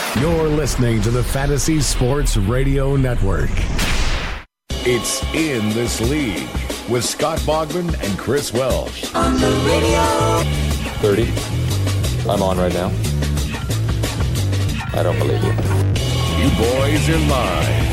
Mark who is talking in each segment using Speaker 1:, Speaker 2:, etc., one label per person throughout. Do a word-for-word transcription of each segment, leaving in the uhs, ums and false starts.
Speaker 1: You're listening to the Fantasy Sports Radio Network. It's In This League with Scott Bogman and Chris Welsh.
Speaker 2: On the radio.
Speaker 3: thirty. I'm on right now. I don't believe you.
Speaker 1: You boys are live.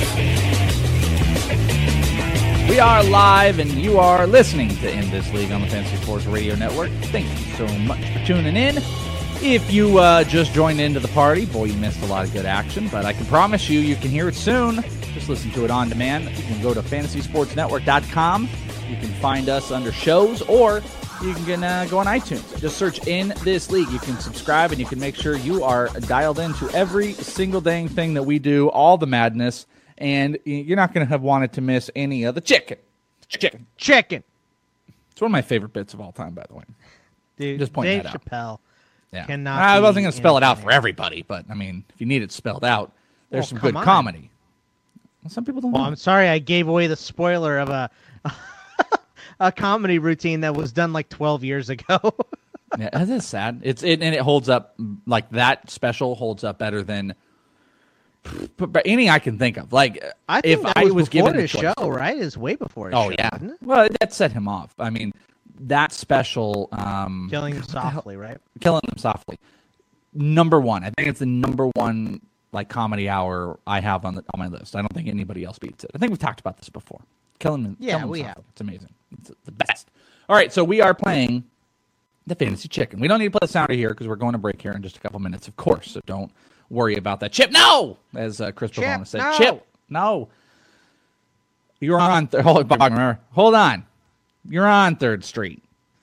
Speaker 4: We are live, and you are listening to In This League on the Fantasy Sports Radio Network. Thank you so much for tuning in. If you uh, just joined into the party, boy, you missed a lot of good action, but I can promise you, you can hear it soon. Just listen to it on demand. You can go to fantasy sports network dot com. You can find us under shows, or you can uh, go on iTunes. Just search In This League. You can subscribe, and you can make sure you are dialed into every single dang thing that we do, all the madness, and you're not going to have wanted to miss any of the chicken. Chicken.
Speaker 5: Chicken.
Speaker 4: It's one of my favorite bits of all time, by the way.
Speaker 5: Dude,
Speaker 4: just point
Speaker 5: Dave
Speaker 4: that out.
Speaker 5: Chappelle
Speaker 4: yeah.
Speaker 5: cannot
Speaker 4: I wasn't going
Speaker 5: be
Speaker 4: to spell it out for
Speaker 5: entertaining.
Speaker 4: everybody, but, I mean, if you need it spelled out, there's
Speaker 5: Well,
Speaker 4: some
Speaker 5: come
Speaker 4: good
Speaker 5: on.
Speaker 4: comedy. Well, some people don't
Speaker 5: Well,
Speaker 4: know.
Speaker 5: I'm sorry I gave away the spoiler of a a comedy routine that was done like twelve years ago.
Speaker 4: Yeah, that is sad. It's it, and it holds up, like, that special holds up better than but, but any I can think of. Like,
Speaker 5: I think
Speaker 4: if
Speaker 5: that
Speaker 4: I
Speaker 5: was,
Speaker 4: was
Speaker 5: before
Speaker 4: given the
Speaker 5: his
Speaker 4: choice-
Speaker 5: show, right? It's way before his
Speaker 4: Oh,
Speaker 5: show,
Speaker 4: yeah.
Speaker 5: isn't it?
Speaker 4: Well, that set him off. I mean, that special... Um,
Speaker 5: Killing Him
Speaker 4: what the hell-
Speaker 5: Softly, right?
Speaker 4: Killing Him Softly. Number one. I think it's the number one like comedy hour I have on the on my list. I don't think anybody else beats it. I think we've talked about this before. Killing Him,
Speaker 5: Yeah,
Speaker 4: Killing Him
Speaker 5: we
Speaker 4: Softly.
Speaker 5: have.
Speaker 4: It's amazing. It's the best. All right, so we are playing the Fantasy Chicken. We don't need to play the sounder here because we're going to break here in just a couple minutes, of course. So don't worry about that. Chip, no! As uh, Chris
Speaker 5: Chip,
Speaker 4: Pavona said.
Speaker 5: no!
Speaker 4: Chip, no. You're on... Th- hold, on, hold on. You're on third Street.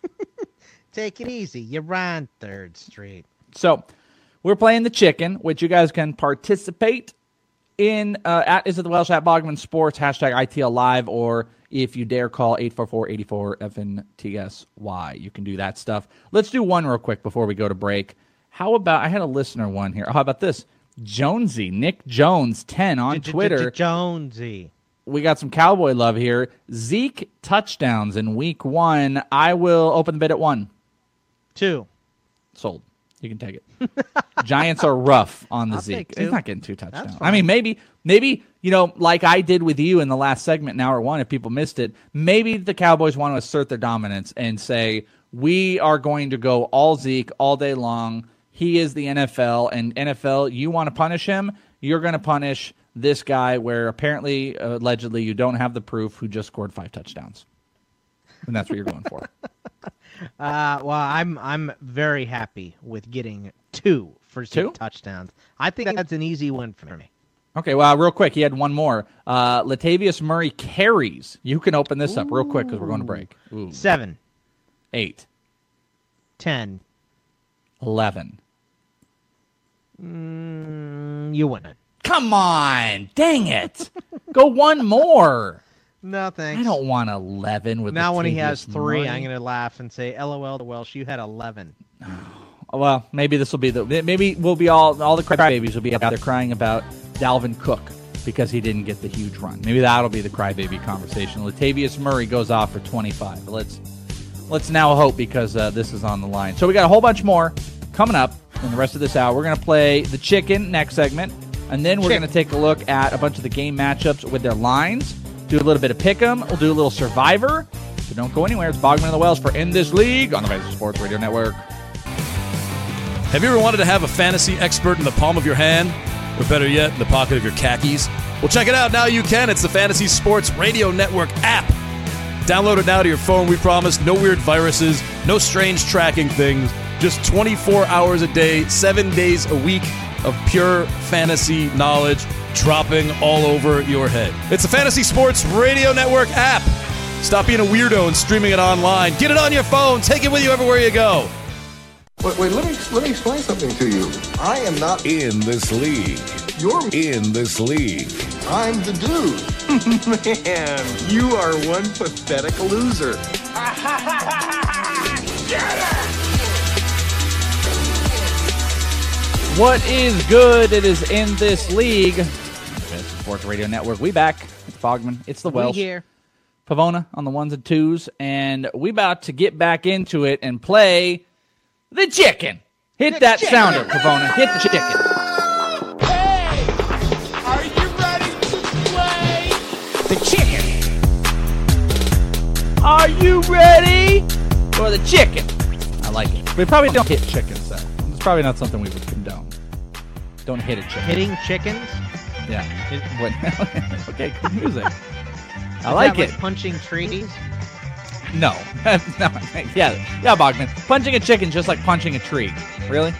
Speaker 5: Take it easy. You're on third Street.
Speaker 4: So we're playing the chicken, which you guys can participate in uh, at Is It the Welsh at Bogman Sports, hashtag I T L Live, or if you dare call eight four four, eight four, F N T S Y. You can do that stuff. Let's do one real quick before we go to break. How about, I had a listener one here. How about this? Jonesy, Nick Jones, ten on Twitter.
Speaker 5: Jonesy.
Speaker 4: We got some Cowboy love here. Zeke touchdowns in week one. I will open the bid at one.
Speaker 5: Two.
Speaker 4: Sold. You can take it. Giants are rough on the
Speaker 5: I'll
Speaker 4: Zeke.
Speaker 5: take two.
Speaker 4: He's not getting two touchdowns.
Speaker 5: That's
Speaker 4: I mean, maybe, maybe you know, like I did with you in the last segment in hour one, if people missed it, maybe the Cowboys want to assert their dominance and say, we are going to go all Zeke all day long. He is the N F L, and N F L, you want to punish him, you're going to punish this guy where apparently, uh, allegedly, you don't have the proof who just scored five touchdowns. And that's what you're going for.
Speaker 5: Uh, well, I'm I'm very happy with getting two for
Speaker 4: Two?
Speaker 5: touchdowns. I think that's an easy win for me.
Speaker 4: Okay, well, real quick, he had one more. Uh, Latavius Murray carries. You can open this up real quick because we're going to break. Ooh.
Speaker 5: Seven.
Speaker 4: Eight.
Speaker 5: Ten.
Speaker 4: Eleven.
Speaker 5: Mm, you win it.
Speaker 4: Come on. Dang it. Go one more.
Speaker 5: No, thanks.
Speaker 4: I don't want eleven with
Speaker 5: Now when he
Speaker 4: Latavius
Speaker 5: has three,
Speaker 4: Murray.
Speaker 5: I'm going to laugh and say, LOL to Welsh, you had eleven.
Speaker 4: Well, maybe this will be the. Maybe we'll be all all the crybabies will be out there crying about Dalvin Cook because he didn't get the huge run. Maybe that'll be the crybaby conversation. Latavius Murray goes off for twenty-five. But let's let's now hope because uh, this is on the line. So we got a whole bunch more coming up in the rest of this hour. We're going to play the chicken next segment, and then we're going to take a look at a bunch of the game matchups with their lines. Do a little bit of pick'em. We'll do a little Survivor. So don't go anywhere. It's Bogman and the Wells for In This League on the Fantasy Sports Radio Network.
Speaker 6: Have you ever wanted to have a fantasy expert in the palm of your hand? Or better yet, in the pocket of your khakis? Well, check it out. Now you can. It's the Fantasy Sports Radio Network app. Download it now to your phone, we promise. No weird viruses, no strange tracking things. Just twenty-four hours a day, seven days a week of pure fantasy knowledge dropping all over your head. It's the Fantasy Sports Radio Network app. Stop being a weirdo and streaming it online. Get it on your phone. Take it with you everywhere you go.
Speaker 7: Wait, wait, let me let me explain something to you. I am not
Speaker 1: In This League.
Speaker 7: You're
Speaker 1: In This League.
Speaker 7: I'm the dude. Man, you are one pathetic loser.
Speaker 4: What is good? It is In This League. Fantasy Sports Radio Network. We back. It's Bogman. It's the Welsh.
Speaker 5: We here.
Speaker 4: Pavona on the ones and twos. And we about to get back into it and play the chicken. Hit
Speaker 5: The
Speaker 4: that
Speaker 5: chicken.
Speaker 4: sounder, Pavona. Hit the chicken.
Speaker 5: The chicken.
Speaker 4: Are you ready for the chicken? I like it. We probably don't hit chickens, though. It's probably not something we would condone. Don't hit a chicken.
Speaker 5: Hitting chickens?
Speaker 4: Yeah. It, what? Okay, good music. I
Speaker 5: Is
Speaker 4: like
Speaker 5: that
Speaker 4: it.
Speaker 5: Like punching trees?
Speaker 4: No. no. Yeah, yeah, Bogman. Punching a chicken just like punching a tree. Really?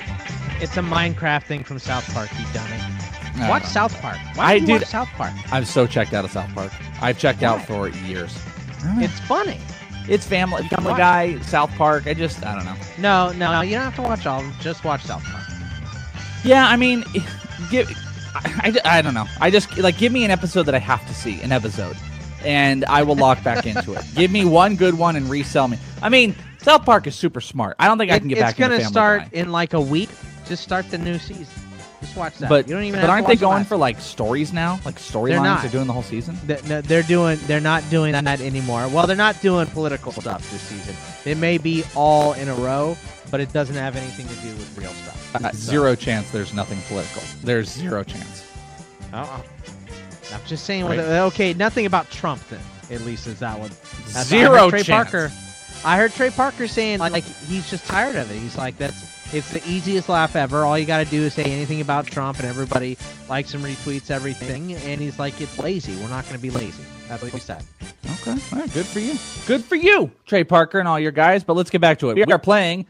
Speaker 5: It's a Minecraft thing from South Park, you dummy.
Speaker 4: No,
Speaker 5: Watch
Speaker 4: no.
Speaker 5: South Park. Why
Speaker 4: I
Speaker 5: do you
Speaker 4: did-
Speaker 5: watch South Park?
Speaker 4: I'm so checked out of South Park. I've checked out for years.
Speaker 5: It's funny.
Speaker 4: It's Family, Family
Speaker 5: watch
Speaker 4: Guy, South Park. I just, I don't know.
Speaker 5: No, no, no. You don't have to watch all of them. Just watch South Park.
Speaker 4: Yeah, I mean, give. I, I, I don't know. I just like give me an episode that I have to see, an episode, and I will lock back into it. Give me one good one and resell me. I mean, South Park is super smart. I don't think I can get
Speaker 5: it's
Speaker 4: back into
Speaker 5: gonna
Speaker 4: Family
Speaker 5: start
Speaker 4: Guy.
Speaker 5: in like a week. Just start the new season. Just watch that.
Speaker 4: But
Speaker 5: you don't even.
Speaker 4: but
Speaker 5: have
Speaker 4: aren't
Speaker 5: to
Speaker 4: they
Speaker 5: watch the
Speaker 4: going
Speaker 5: last
Speaker 4: for like stories now? Like storylines?
Speaker 5: not.
Speaker 4: They're doing the whole season.
Speaker 5: Th- no, they're doing. They're not doing that anymore. Well, they're not doing political stuff this season. It may be all in a row, but it doesn't have anything to do with real stuff.
Speaker 4: Uh,
Speaker 5: So-
Speaker 4: zero chance. There's nothing political. There's zero chance.
Speaker 5: Uh-uh. I'm just saying.
Speaker 4: Right.
Speaker 5: With it- okay, nothing about Trump then. At least is that one. That's-
Speaker 4: Zero
Speaker 5: I heard Trey
Speaker 4: chance.
Speaker 5: Parker. I heard Trey Parker saying like, like he's just tired of it. He's like that's. It's the easiest laugh ever. All you got to do is say anything about Trump, and everybody likes and retweets everything. And he's like, it's lazy. We're not going to be lazy. That's what he said.
Speaker 4: Okay, all right, good for you. Good for you, Trey Parker and all your guys. But let's get back to it. We are playing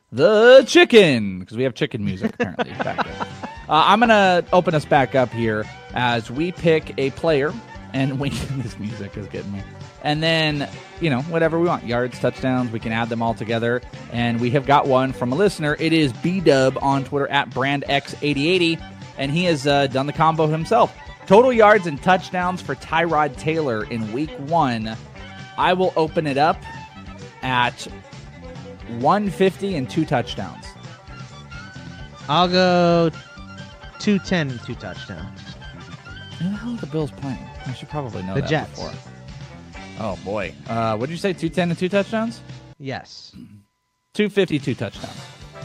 Speaker 4: the chicken because we have chicken music apparently back there. Uh, I'm gonna open us back up here as we pick a player, and we this music is getting me. And then, you know, whatever we want. Yards, touchdowns, we can add them all together. And we have got one from a listener. It is B-Dub on Twitter at Brand X eighty eighty. And he has uh, done the combo himself. Total yards and touchdowns for Tyrod Taylor in week one. I will open it up at one fifty and two touchdowns.
Speaker 5: I'll go two ten and two touchdowns.
Speaker 4: Who the hell are the Bills playing? I should probably know
Speaker 5: The
Speaker 4: that
Speaker 5: Jets.
Speaker 4: before. Oh, boy. Uh, what did you say, two ten and two touchdowns?
Speaker 5: Yes.
Speaker 4: two fifty, two touchdowns.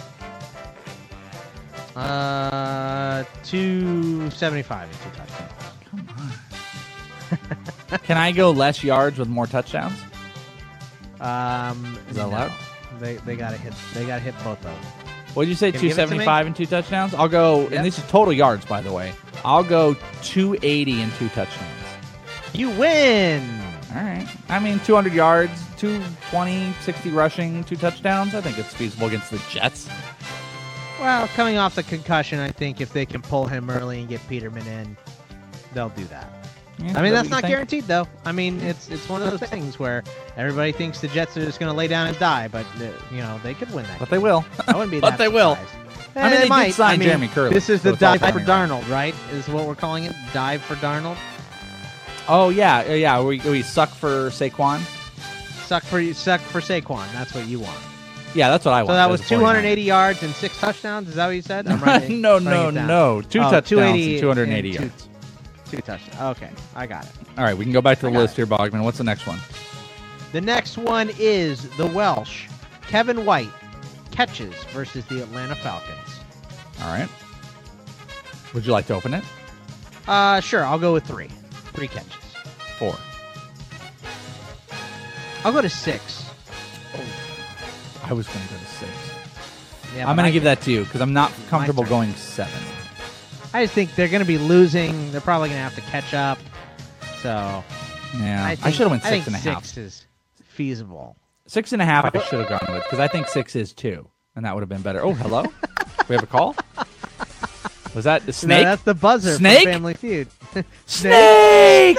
Speaker 5: Uh, two seventy-five and two touchdowns.
Speaker 4: Come on. Can I go less yards with more touchdowns?
Speaker 5: Um,
Speaker 4: Is that
Speaker 5: no.
Speaker 4: allowed?
Speaker 5: They they gotta hit. They gotta hit both of them.
Speaker 4: What did you say,
Speaker 5: Can you
Speaker 4: two
Speaker 5: give it to me?
Speaker 4: seventy-five and two touchdowns? I'll go,
Speaker 5: Yep.
Speaker 4: and this is total yards, by the way. I'll go two eighty and two touchdowns.
Speaker 5: You win.
Speaker 4: All right. I mean, two hundred yards, two twenty, sixty rushing, two touchdowns. I think it's feasible against the Jets.
Speaker 5: Well, coming off the concussion, I think if they can pull him early and get Peterman in, they'll do that.
Speaker 4: Yeah,
Speaker 5: I mean,
Speaker 4: what
Speaker 5: that's
Speaker 4: do you
Speaker 5: not
Speaker 4: think?
Speaker 5: guaranteed, though. I mean, it's it's one of those things where everybody thinks the Jets are just going to lay down and die, but uh, you know they could win that.
Speaker 4: But
Speaker 5: game.
Speaker 4: they will.
Speaker 5: I wouldn't be
Speaker 4: But
Speaker 5: that
Speaker 4: they will.
Speaker 5: surprised.
Speaker 4: I mean,
Speaker 5: Eh,
Speaker 4: they did
Speaker 5: might.
Speaker 4: sign
Speaker 5: I mean,
Speaker 4: Jeremy Curley,
Speaker 5: This is
Speaker 4: so
Speaker 5: the
Speaker 4: it's all
Speaker 5: dive for
Speaker 4: coming around.
Speaker 5: Darnold, right? Is what we're calling it. Dive for Darnold.
Speaker 4: Oh, yeah. yeah, Yeah. We, we suck for Saquon.
Speaker 5: Suck for suck for Saquon. That's what you want.
Speaker 4: Yeah, that's what I want.
Speaker 5: So that
Speaker 4: as
Speaker 5: was
Speaker 4: a
Speaker 5: two hundred
Speaker 4: 49er.
Speaker 5: eighty yards and six touchdowns. Is that what you said? I'm writing-
Speaker 4: no,
Speaker 5: writing
Speaker 4: no,
Speaker 5: it down.
Speaker 4: no. Two
Speaker 5: Oh,
Speaker 4: touchdowns
Speaker 5: 280
Speaker 4: and two hundred eighty
Speaker 5: and two-
Speaker 4: yards.
Speaker 5: Two touchdowns. Okay, I got it.
Speaker 4: All right, we can go back to
Speaker 5: I
Speaker 4: the
Speaker 5: got
Speaker 4: list
Speaker 5: it.
Speaker 4: here, Bogman. What's the next one?
Speaker 5: The next one is the Welsh. Kevin White catches versus the Atlanta Falcons.
Speaker 4: All right. Would you like to open it?
Speaker 5: Uh, sure. I'll go with three. Three catches.
Speaker 4: Four.
Speaker 5: I'll go to six.
Speaker 4: I was going to go to six.
Speaker 5: Yeah,
Speaker 4: I'm
Speaker 5: but
Speaker 4: going to
Speaker 5: I-
Speaker 4: give that to you because I'm not comfortable
Speaker 5: turn.
Speaker 4: going seven.
Speaker 5: I just think they're going to be losing. They're probably going to have to catch up. So
Speaker 4: Yeah,
Speaker 5: I,
Speaker 4: I,
Speaker 5: think,
Speaker 4: should have went
Speaker 5: I
Speaker 4: six
Speaker 5: think
Speaker 4: and a half.
Speaker 5: Six is feasible.
Speaker 4: Six and a half. I should have gone with because I think six is two, and that would have been better. Oh, hello. We have a call. Was that the
Speaker 5: No,
Speaker 4: snake?
Speaker 5: that's the buzzer
Speaker 4: Snake?
Speaker 5: from Family Feud.
Speaker 4: Snake.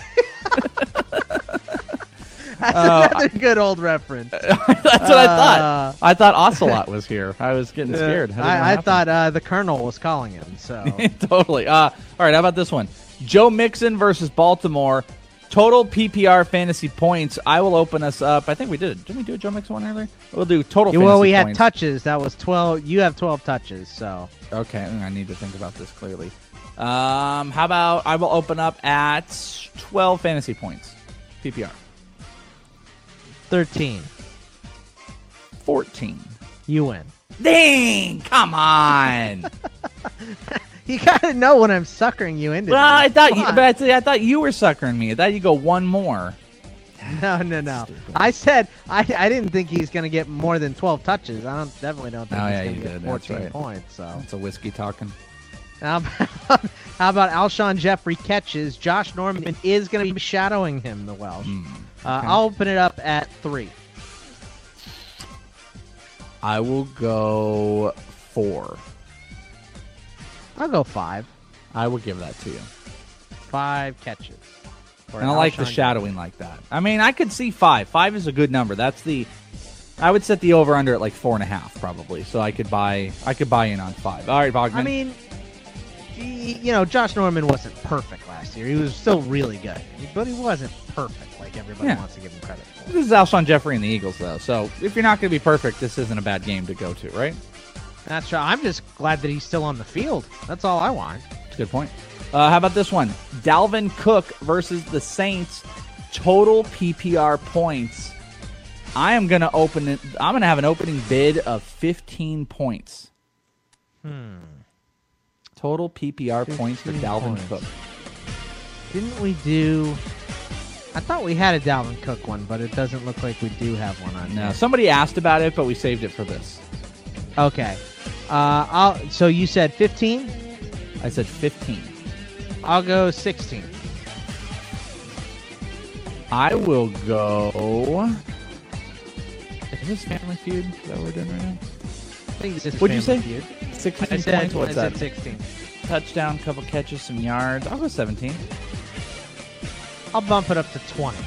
Speaker 5: That's
Speaker 4: Oh,
Speaker 5: another good old reference.
Speaker 4: That's what I thought. I thought Ocelot was here. I was getting scared. How did that
Speaker 5: I, I
Speaker 4: happen?
Speaker 5: thought uh, the Colonel was calling him. So
Speaker 4: Totally. Uh, all right, how about this one? Joe Mixon versus Baltimore. Total P P R fantasy points. I will open us up. I think we did. Didn't we do a Joe Mixon one earlier? We'll do total
Speaker 5: Yeah,
Speaker 4: fantasy
Speaker 5: well, we had
Speaker 4: points.
Speaker 5: touches. That was twelve. You have twelve touches. So
Speaker 4: Okay, I need to think about this clearly. Um, how about I will open up at twelve fantasy points. P P R.
Speaker 5: thirteen.
Speaker 4: fourteen.
Speaker 5: You win.
Speaker 4: Dang! Come on!
Speaker 5: You gotta know when I'm suckering you into.
Speaker 4: Well, I
Speaker 5: this.
Speaker 4: thought,
Speaker 5: Come
Speaker 4: you,
Speaker 5: on.
Speaker 4: but I, I thought you were suckering me. I thought you go one more.
Speaker 5: No, no, no. I said I, I didn't think he's gonna get more than twelve touches. I don't definitely don't think
Speaker 4: Oh,
Speaker 5: he's
Speaker 4: yeah,
Speaker 5: gonna
Speaker 4: you
Speaker 5: get
Speaker 4: did. That's
Speaker 5: fourteen
Speaker 4: right.
Speaker 5: points. So
Speaker 4: It's a whiskey talking.
Speaker 5: how about, how about Alshon Jeffrey catches? Josh Norman is gonna be shadowing him. The Welsh.
Speaker 4: Mm,
Speaker 5: uh,
Speaker 4: okay.
Speaker 5: I'll open it up at three.
Speaker 4: I will go four.
Speaker 5: I'll go five.
Speaker 4: I will give that to you.
Speaker 5: Five catches. for
Speaker 4: And I like the
Speaker 5: Alshon
Speaker 4: shadowing like that. I mean, I could see five. Five is a good number. That's the. I would set the over under at like four and a half probably. So I could buy. I could buy in on five. All right, Bogman.
Speaker 5: I mean, he- you know, Josh Norman wasn't perfect last year. He was still really good, but he wasn't perfect like everybody
Speaker 4: Yeah.
Speaker 5: wants to give him credit for.
Speaker 4: this is Alshon Jeffrey and the Eagles though. So if you're not going to be perfect, this isn't a bad game to go to, right?
Speaker 5: That's right. I'm just glad that he's still on the field. That's all I want.
Speaker 4: That's a good point. Uh, how about this one? Dalvin Cook versus the Saints. Total P P R points. I am gonna open it. I'm gonna have an opening bid of fifteen points.
Speaker 5: Hmm.
Speaker 4: Total P P R points for
Speaker 5: fifteen
Speaker 4: Dalvin
Speaker 5: points.
Speaker 4: Cook.
Speaker 5: Didn't we do? I thought we had a Dalvin Cook one, but it doesn't look like we do have one on
Speaker 4: No,
Speaker 5: here.
Speaker 4: somebody asked about it, but we saved it for this.
Speaker 5: Okay. Uh, I'll. So you said fifteen.
Speaker 4: I said fifteen.
Speaker 5: I'll go sixteen.
Speaker 4: I will go. Is this Family Feud that we're doing right now?
Speaker 5: I think this is
Speaker 4: What'd you
Speaker 5: Family
Speaker 4: say?
Speaker 5: Feud.
Speaker 4: sixteen
Speaker 5: I said,
Speaker 4: points. What's
Speaker 5: I said
Speaker 4: that?
Speaker 5: sixteen.
Speaker 4: Touchdown, couple catches, some yards. I'll go seventeen.
Speaker 5: I'll bump it up to twenty.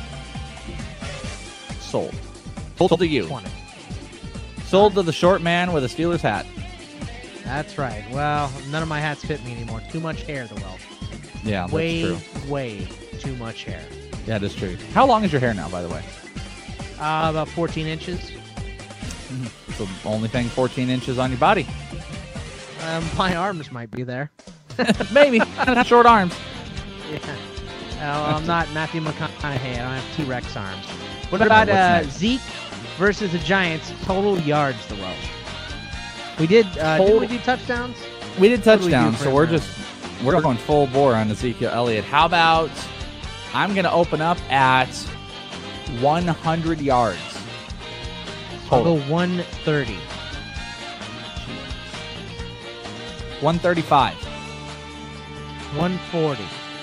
Speaker 4: Sold. Sold to you.
Speaker 5: twenty.
Speaker 4: Sold to the short man with a Steelers hat.
Speaker 5: That's right. Well, none of my hats fit me anymore. Too much hair, the Welsh.
Speaker 4: Yeah, that's
Speaker 5: way,
Speaker 4: true.
Speaker 5: way too much hair.
Speaker 4: Yeah, that's true. How long is your hair now, by the way?
Speaker 5: Uh, about fourteen inches.
Speaker 4: It's the only thing fourteen inches on your body.
Speaker 5: Um, my arms might be there.
Speaker 4: Maybe. Not short arms.
Speaker 5: Yeah. Uh, I'm not Matthew McConaughey. I don't have T-Rex arms. What
Speaker 4: What's
Speaker 5: about uh,
Speaker 4: next?
Speaker 5: Zeke versus the Giants? Total yards, the Welsh. We did. Uh,
Speaker 4: Total-
Speaker 5: did we do touchdowns?
Speaker 4: We did
Speaker 5: What do we do
Speaker 4: touchdowns,
Speaker 5: for
Speaker 4: so we're
Speaker 5: him now?
Speaker 4: just we're going full bore on Ezekiel Elliott. How about I'm going to open up at one hundred yards
Speaker 5: I'll
Speaker 4: total.
Speaker 5: go one thirty.
Speaker 4: one thirty-five.
Speaker 5: one forty.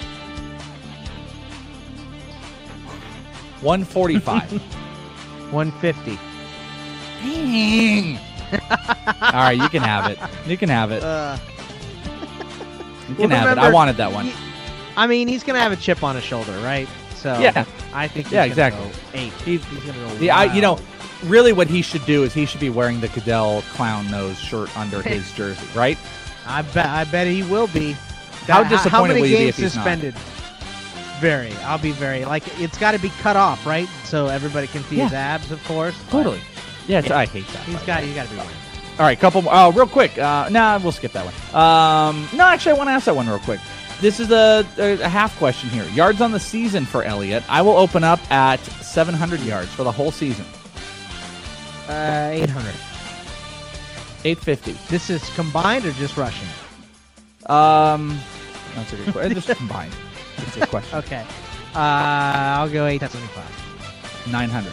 Speaker 4: one forty-five.
Speaker 5: one fifty.
Speaker 4: Dang. All right, you can have it. You can have it.
Speaker 5: Uh,
Speaker 4: You can
Speaker 5: well,
Speaker 4: have it. I
Speaker 5: remember,
Speaker 4: wanted that one.
Speaker 5: he- I mean, he's gonna have a chip on his shoulder, right? So
Speaker 4: Yeah.
Speaker 5: I think. He's
Speaker 4: Yeah,
Speaker 5: gonna
Speaker 4: exactly.
Speaker 5: Go eight.
Speaker 4: He's-
Speaker 5: He's gonna go.
Speaker 4: The, I, you know,
Speaker 5: wild.
Speaker 4: really what he should do is he should be wearing the Goodell clown nose shirt under his jersey, right?
Speaker 5: I bet. I bet he will be.
Speaker 4: How
Speaker 5: How
Speaker 4: disappointed
Speaker 5: many
Speaker 4: will you be
Speaker 5: games
Speaker 4: if he's not?
Speaker 5: suspended? Very. I'll be very. Like it's got to be cut off, right? So everybody can see his
Speaker 4: Yeah.
Speaker 5: abs, of course. but
Speaker 4: Totally. Yeah, it's, I hate that.
Speaker 5: He's
Speaker 4: by the
Speaker 5: got.
Speaker 4: way.
Speaker 5: You got to be wearing.
Speaker 4: All right, couple more. Oh, real quick. Uh, nah, we'll skip that one. Um, no, actually, I want to ask that one real quick. This is a, a, a half question here. Yards on the season for Elliott. I will open up at seven hundred yards for the whole season.
Speaker 5: Uh, eight hundred.
Speaker 4: eight fifty.
Speaker 5: This is combined or just rushing?
Speaker 4: Um, that's a good question. Just combined. That's a good question.
Speaker 5: Okay. Uh, I'll go eight seventy-five.
Speaker 4: nine hundred.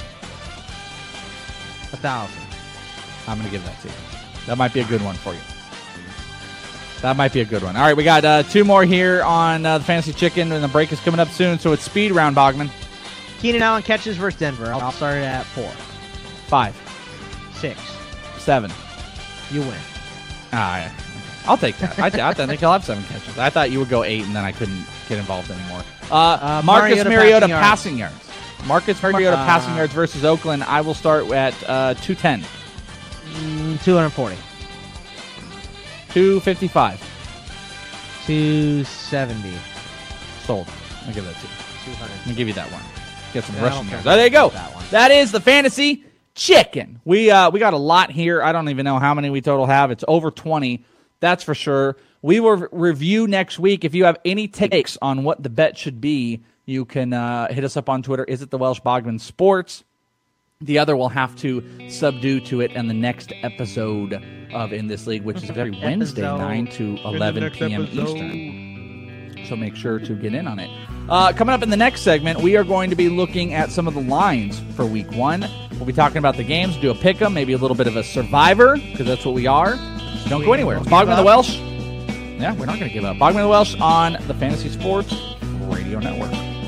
Speaker 5: A thousand.
Speaker 4: I'm going to give that to you. That might be a good one for you. That might be a good one. All right, we got uh, two more here on uh, the Fantasy Chicken, and the break is coming up soon, so it's speed round, Bogman.
Speaker 5: Keenan Allen catches versus Denver. I'll, I'll start it at four,
Speaker 4: Five,
Speaker 5: six.
Speaker 4: seven.
Speaker 5: You win.
Speaker 4: Ah, yeah. I'll take that. I, I think he'll have seven catches. I thought you would go eight, and then I couldn't get involved anymore. Uh,
Speaker 5: Uh,
Speaker 4: Marcus
Speaker 5: Mariota
Speaker 4: Mariota
Speaker 5: passing
Speaker 4: passing yards. Marcus Mariota
Speaker 5: Uh,
Speaker 4: passing yards versus Oakland. I will start at uh, two ten.
Speaker 5: Mm, two forty.
Speaker 4: two fifty-five.
Speaker 5: two seventy.
Speaker 4: Sold. I'll give that to you.
Speaker 5: two hundred.
Speaker 4: Let me give you that one. Get some
Speaker 5: Yeah, I
Speaker 4: rushing
Speaker 5: don't
Speaker 4: yards.
Speaker 5: think
Speaker 4: Oh, there you go.
Speaker 5: that one.
Speaker 4: That is the Fantasy Chicken. We uh we got a lot here. I don't even know how many we total have. It's over twenty. That's for sure. We will re- review next week. If you have any takes on what the bet should be, you can uh, hit us up on Twitter. Is it the Welsh Bogman Sports? The other will have to subdue to it in the next episode of In This League, which is every Wednesday, nine to eleven p.m. Eastern. So make sure to get in on it. Uh, coming up in the next segment, we are going to be looking at some of the lines for week one. We'll be talking about the games, do a pick 'em, maybe a little bit of a survivor, because that's what we are. So don't go anywhere. It's Bogman the Welsh. Yeah, we're not going to give up. Bogman the Welsh on the Fantasy Sports Radio Network.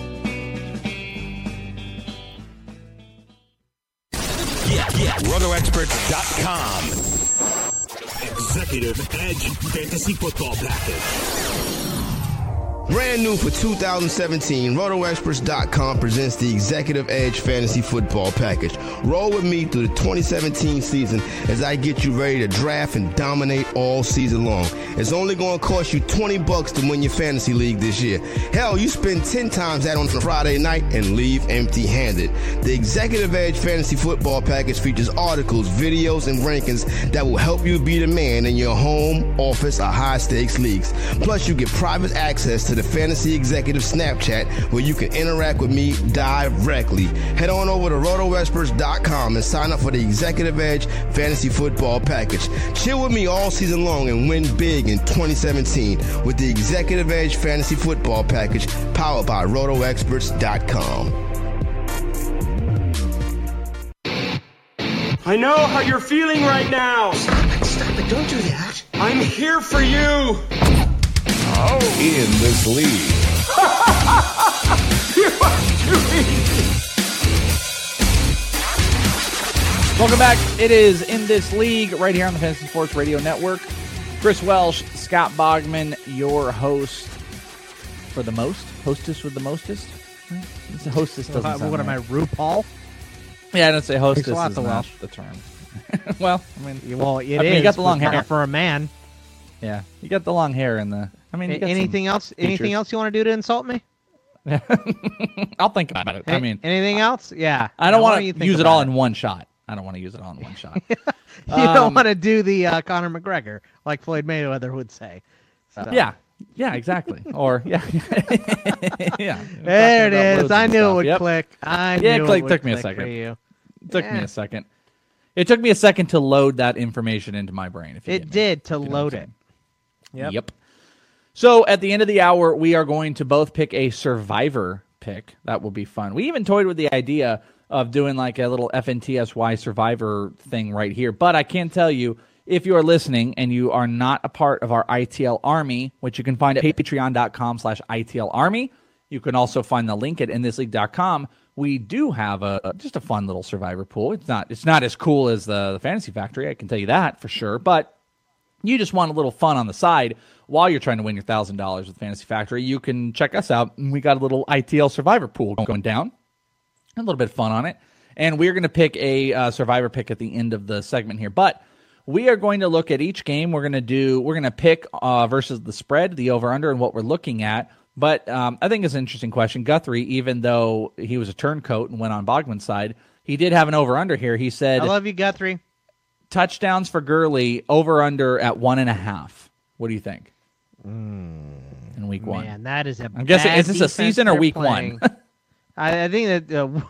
Speaker 1: Yeah, yeah. Roto Experts dot com.
Speaker 2: Executive Edge Fantasy Football Package.
Speaker 8: Brand new for two thousand seventeen, Roto Experts dot com presents the Executive Edge Fantasy Football Package. Roll with me through the twenty seventeen season as I get you ready to draft and dominate all season long. It's only going to cost you twenty bucks to win your fantasy league this year. Hell, you spend ten times that on Friday night and leave empty-handed. The Executive Edge Fantasy Football Package features articles, videos, and rankings that will help you be the man in your home, office, or high-stakes leagues. Plus, you get private access to the Fantasy Executive Snapchat where you can interact with me directly. Head on over to Roto Experts dot com and sign up for the Executive Edge Fantasy Football Package. Chill with me all season long and win big in twenty seventeen with the Executive Edge Fantasy Football Package powered by Roto Experts dot com.
Speaker 2: I know how you're feeling right now.
Speaker 7: Stop it, stop it, don't do that.
Speaker 2: I'm here for you.
Speaker 1: In This League.
Speaker 2: You are too easy.
Speaker 4: Welcome back. It is In This League right here on the Fantasy Sports Radio Network. Chris Welsh, Scott Bogman, your host for the most. Hostess with the mostest? It's a hostess doesn't
Speaker 5: What,
Speaker 4: sound
Speaker 5: what am I,
Speaker 4: right.
Speaker 5: RuPaul?
Speaker 4: Yeah, I don't say hostess
Speaker 5: Thanks a lot,
Speaker 4: is
Speaker 5: the
Speaker 4: not
Speaker 5: Welsh.
Speaker 4: the term. Well, I mean,
Speaker 5: Well, it
Speaker 4: I mean,
Speaker 5: is,
Speaker 4: you got the long
Speaker 5: but not
Speaker 4: hair.
Speaker 5: for a man.
Speaker 4: Yeah, you got the long hair and the. I mean, you
Speaker 5: A-
Speaker 4: got some
Speaker 5: anything else? Anything
Speaker 4: features.
Speaker 5: else you want to do to insult me?
Speaker 4: I'll think about it. I
Speaker 5: A-
Speaker 4: mean,
Speaker 5: anything else? Yeah.
Speaker 4: I don't
Speaker 5: Now, why
Speaker 4: want
Speaker 5: you
Speaker 4: to
Speaker 5: think
Speaker 4: use it
Speaker 5: about
Speaker 4: all in one shot. I don't want to use it all in one shot.
Speaker 5: You
Speaker 4: Um,
Speaker 5: don't want to do the uh, Conor McGregor, like Floyd Mayweather would say. So.
Speaker 4: Yeah, yeah, exactly. Or yeah, yeah.
Speaker 5: There it
Speaker 4: Talking about
Speaker 5: is.
Speaker 4: loads
Speaker 5: I
Speaker 4: of
Speaker 5: knew
Speaker 4: stuff.
Speaker 5: it would
Speaker 4: Yep.
Speaker 5: click. I
Speaker 4: Yeah,
Speaker 5: knew
Speaker 4: click-
Speaker 5: it would
Speaker 4: took me a
Speaker 5: click
Speaker 4: second.
Speaker 5: for you.
Speaker 4: It took me
Speaker 5: Yeah.
Speaker 4: a second. It took me a second to load that information into my brain. If you
Speaker 5: It
Speaker 4: get me.
Speaker 5: did to
Speaker 4: You know what I'm
Speaker 5: load it.
Speaker 4: saying?
Speaker 5: Yep.
Speaker 4: Yep. So at the end of the hour, we are going to both pick a survivor pick. That will be fun. We even toyed with the idea of doing like a little F N T S Y survivor thing right here. But I can tell you, if you are listening and you are not a part of our I T L Army, which you can find at patreon.com slash ITL Army, you can also find the link at in this league dot com. We do have a, a just a fun little survivor pool. It's not it's not as cool as the, the Fantasy Factory, I can tell you that for sure. But you just want a little fun on the side while you're trying to win your one thousand dollars with Fantasy Factory, you can check us out. We got a little I T L Survivor pool going down. A little bit of fun on it. And we're going to pick a uh, Survivor pick at the end of the segment here. But we are going to look at each game. We're going to do, we're going to pick uh, versus the spread, the over-under, and what we're looking at. But um, I think it's an interesting question. Guthrie, even though he was a turncoat and went on Bogman's side, he did have an over-under here. He said,
Speaker 5: I love you, Guthrie.
Speaker 4: touchdowns for Gurley, over-under at one and a half. What do you think? In week one.
Speaker 5: Man, that is a
Speaker 4: I'm guessing,
Speaker 5: bad
Speaker 4: is this a
Speaker 5: defense
Speaker 4: season or
Speaker 5: they're
Speaker 4: week
Speaker 5: playing.
Speaker 4: one?
Speaker 5: I, I think that. Uh,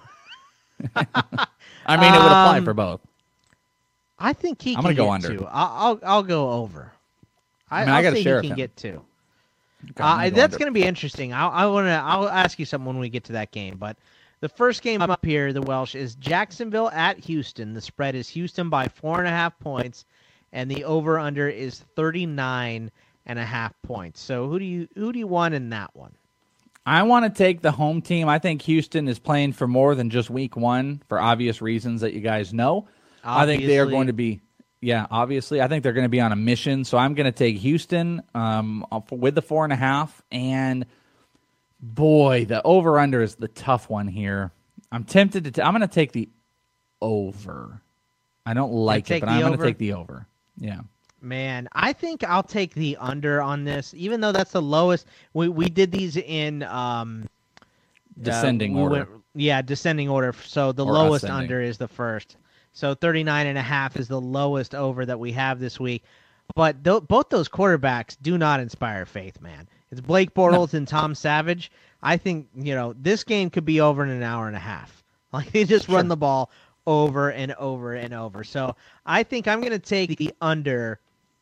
Speaker 4: I mean, it would apply
Speaker 5: Um,
Speaker 4: for both.
Speaker 5: I think he
Speaker 4: I'm
Speaker 5: can
Speaker 4: gonna go
Speaker 5: get
Speaker 4: under.
Speaker 5: two. I'll, I'll I'll go over. I,
Speaker 4: I mean, I
Speaker 5: I'll
Speaker 4: got a
Speaker 5: say
Speaker 4: share
Speaker 5: he
Speaker 4: of
Speaker 5: can
Speaker 4: him.
Speaker 5: get two.
Speaker 4: Okay, I'm
Speaker 5: Uh,
Speaker 4: gonna go
Speaker 5: that's
Speaker 4: under.
Speaker 5: going to be interesting. I, I want to. I'll ask you something when we get to that game. But the first game up here, the Welsh, is Jacksonville at Houston. The spread is Houston by four and a half points, and the over under is thirty nine and a half points. So who do you who do you want in that one?
Speaker 4: I want to take the home team. I think Houston is playing for more than just week one for obvious reasons that you guys know. I think they are
Speaker 5: Obviously.
Speaker 4: going to be, yeah, obviously. I think they're going to be on a mission. So I'm going to take Houston um, with the four and a half. And boy, the over under is the tough one here. I'm tempted to. T- I'm going to take the over. I don't like
Speaker 5: take
Speaker 4: it, but
Speaker 5: the
Speaker 4: I'm going to
Speaker 5: over?
Speaker 4: take the over. Yeah.
Speaker 5: Man, I think I'll take the under on this, even though that's the lowest. We we did these in um,
Speaker 4: Descending
Speaker 5: uh, we
Speaker 4: order.
Speaker 5: went- yeah, descending order. So the
Speaker 4: Or
Speaker 5: lowest
Speaker 4: ascending.
Speaker 5: under is the first. So thirty-nine and a half is the lowest over that we have this week. But th- both those quarterbacks do not inspire faith, man. It's Blake Bortles and Tom Savage. I think, you know, this game could be over in an hour and a half. Like, they just run the ball over and over and over. So I think I'm going to take the under.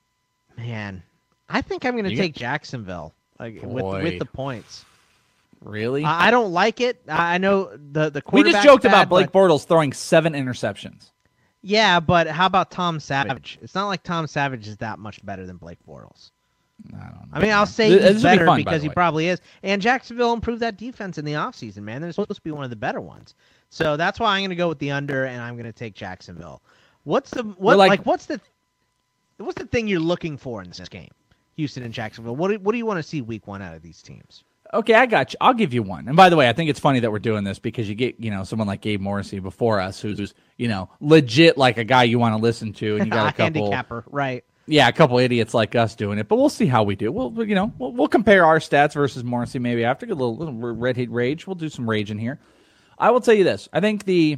Speaker 5: Man, I think I'm going to take Jacksonville like, with with the points.
Speaker 4: Really?
Speaker 5: I, I don't like it. I know the the
Speaker 4: we
Speaker 5: quarterback's
Speaker 4: just joked
Speaker 5: bad,
Speaker 4: about Blake
Speaker 5: but,
Speaker 4: Bortles throwing seven interceptions.
Speaker 5: Yeah, but how about Tom Savage? It's not like Tom Savage is that much better than Blake Bortles.
Speaker 4: I don't know.
Speaker 5: I mean, I'll say
Speaker 4: This-
Speaker 5: he's
Speaker 4: this will be
Speaker 5: better
Speaker 4: fun, by
Speaker 5: because
Speaker 4: the
Speaker 5: he
Speaker 4: way.
Speaker 5: probably is. And Jacksonville improved that defense in the offseason, man. They're supposed to be one of the better ones. So that's why I'm going to go with the under, and I'm going to take Jacksonville. What's the what
Speaker 4: like-
Speaker 5: like, what's the what's the thing you're looking for in this game? Houston and Jacksonville. What do, what do you want to see week one out of these teams?
Speaker 4: Okay, I got you. I'll give you one. And by the way, I think it's funny that we're doing this because you get, you know, someone like Gabe Morrissey before us who's, you know, legit like a guy you want to listen to, and you got a couple
Speaker 5: handicapper, right?
Speaker 4: Yeah, a couple idiots like us doing it, but we'll see how we do. We'll, you know, we'll, we'll compare our stats versus Morrissey maybe after. Get a little, little red heat rage. We'll do some rage in here. I will tell you this. I think the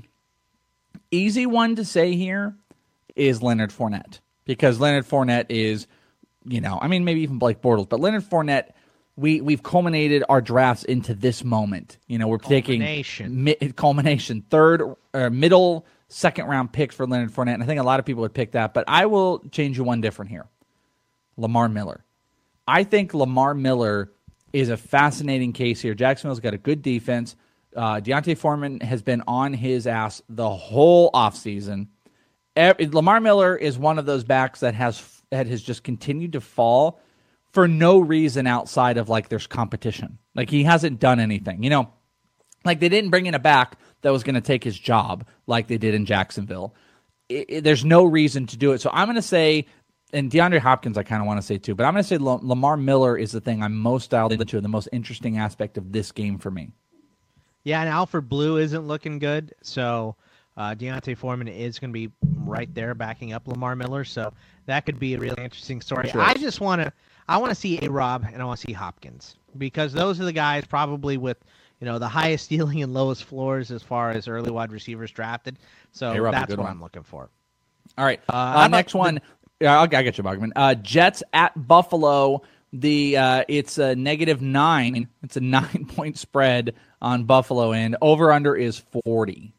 Speaker 4: easy one to say here is Leonard Fournette because Leonard Fournette is, you know, I mean, maybe even Blake Bortles, but Leonard Fournette, we, we've culminated our drafts into this moment. You know, we're
Speaker 5: Culmination.
Speaker 4: taking mi- culmination, third or middle second round picks for Leonard Fournette, and I think a lot of people would pick that, but I will change you one different here. Lamar Miller. I think Lamar Miller is a fascinating case here. Jacksonville's got a good defense. Uh, Deontay Foreman has been on his ass the whole offseason. Every, Lamar Miller is one of those backs that has that has just continued to fall for no reason outside of, like, there's competition. Like, he hasn't done anything. You know, like, they didn't bring in a back that was going to take his job like they did in Jacksonville. It, it, there's no reason to do it. So I'm going to say, and DeAndre Hopkins I kind of want to say too, but I'm going to say L- Lamar Miller is the thing I'm most dialed into, the most interesting aspect of this game for me.
Speaker 5: Yeah, and Alfred Blue isn't looking good, so uh, Deontay Foreman is going to be right there backing up Lamar Miller, so that could be a really interesting story.
Speaker 4: Sure.
Speaker 5: I just want to I want to see A-Rob and I want to see Hopkins because those are the guys probably with, you know, the highest ceiling and lowest floors as far as early wide receivers drafted. So
Speaker 4: A-Rob's a
Speaker 5: that's
Speaker 4: good
Speaker 5: what
Speaker 4: one.
Speaker 5: I'm looking for.
Speaker 4: All right,
Speaker 5: Uh,
Speaker 4: uh,
Speaker 5: how about
Speaker 4: next
Speaker 5: the-
Speaker 4: one. Yeah, I'll, I get you, Bogman. Uh, Jets at Buffalo. The uh, it's a negative nine. It's a nine point spread on Buffalo, and over under is forty.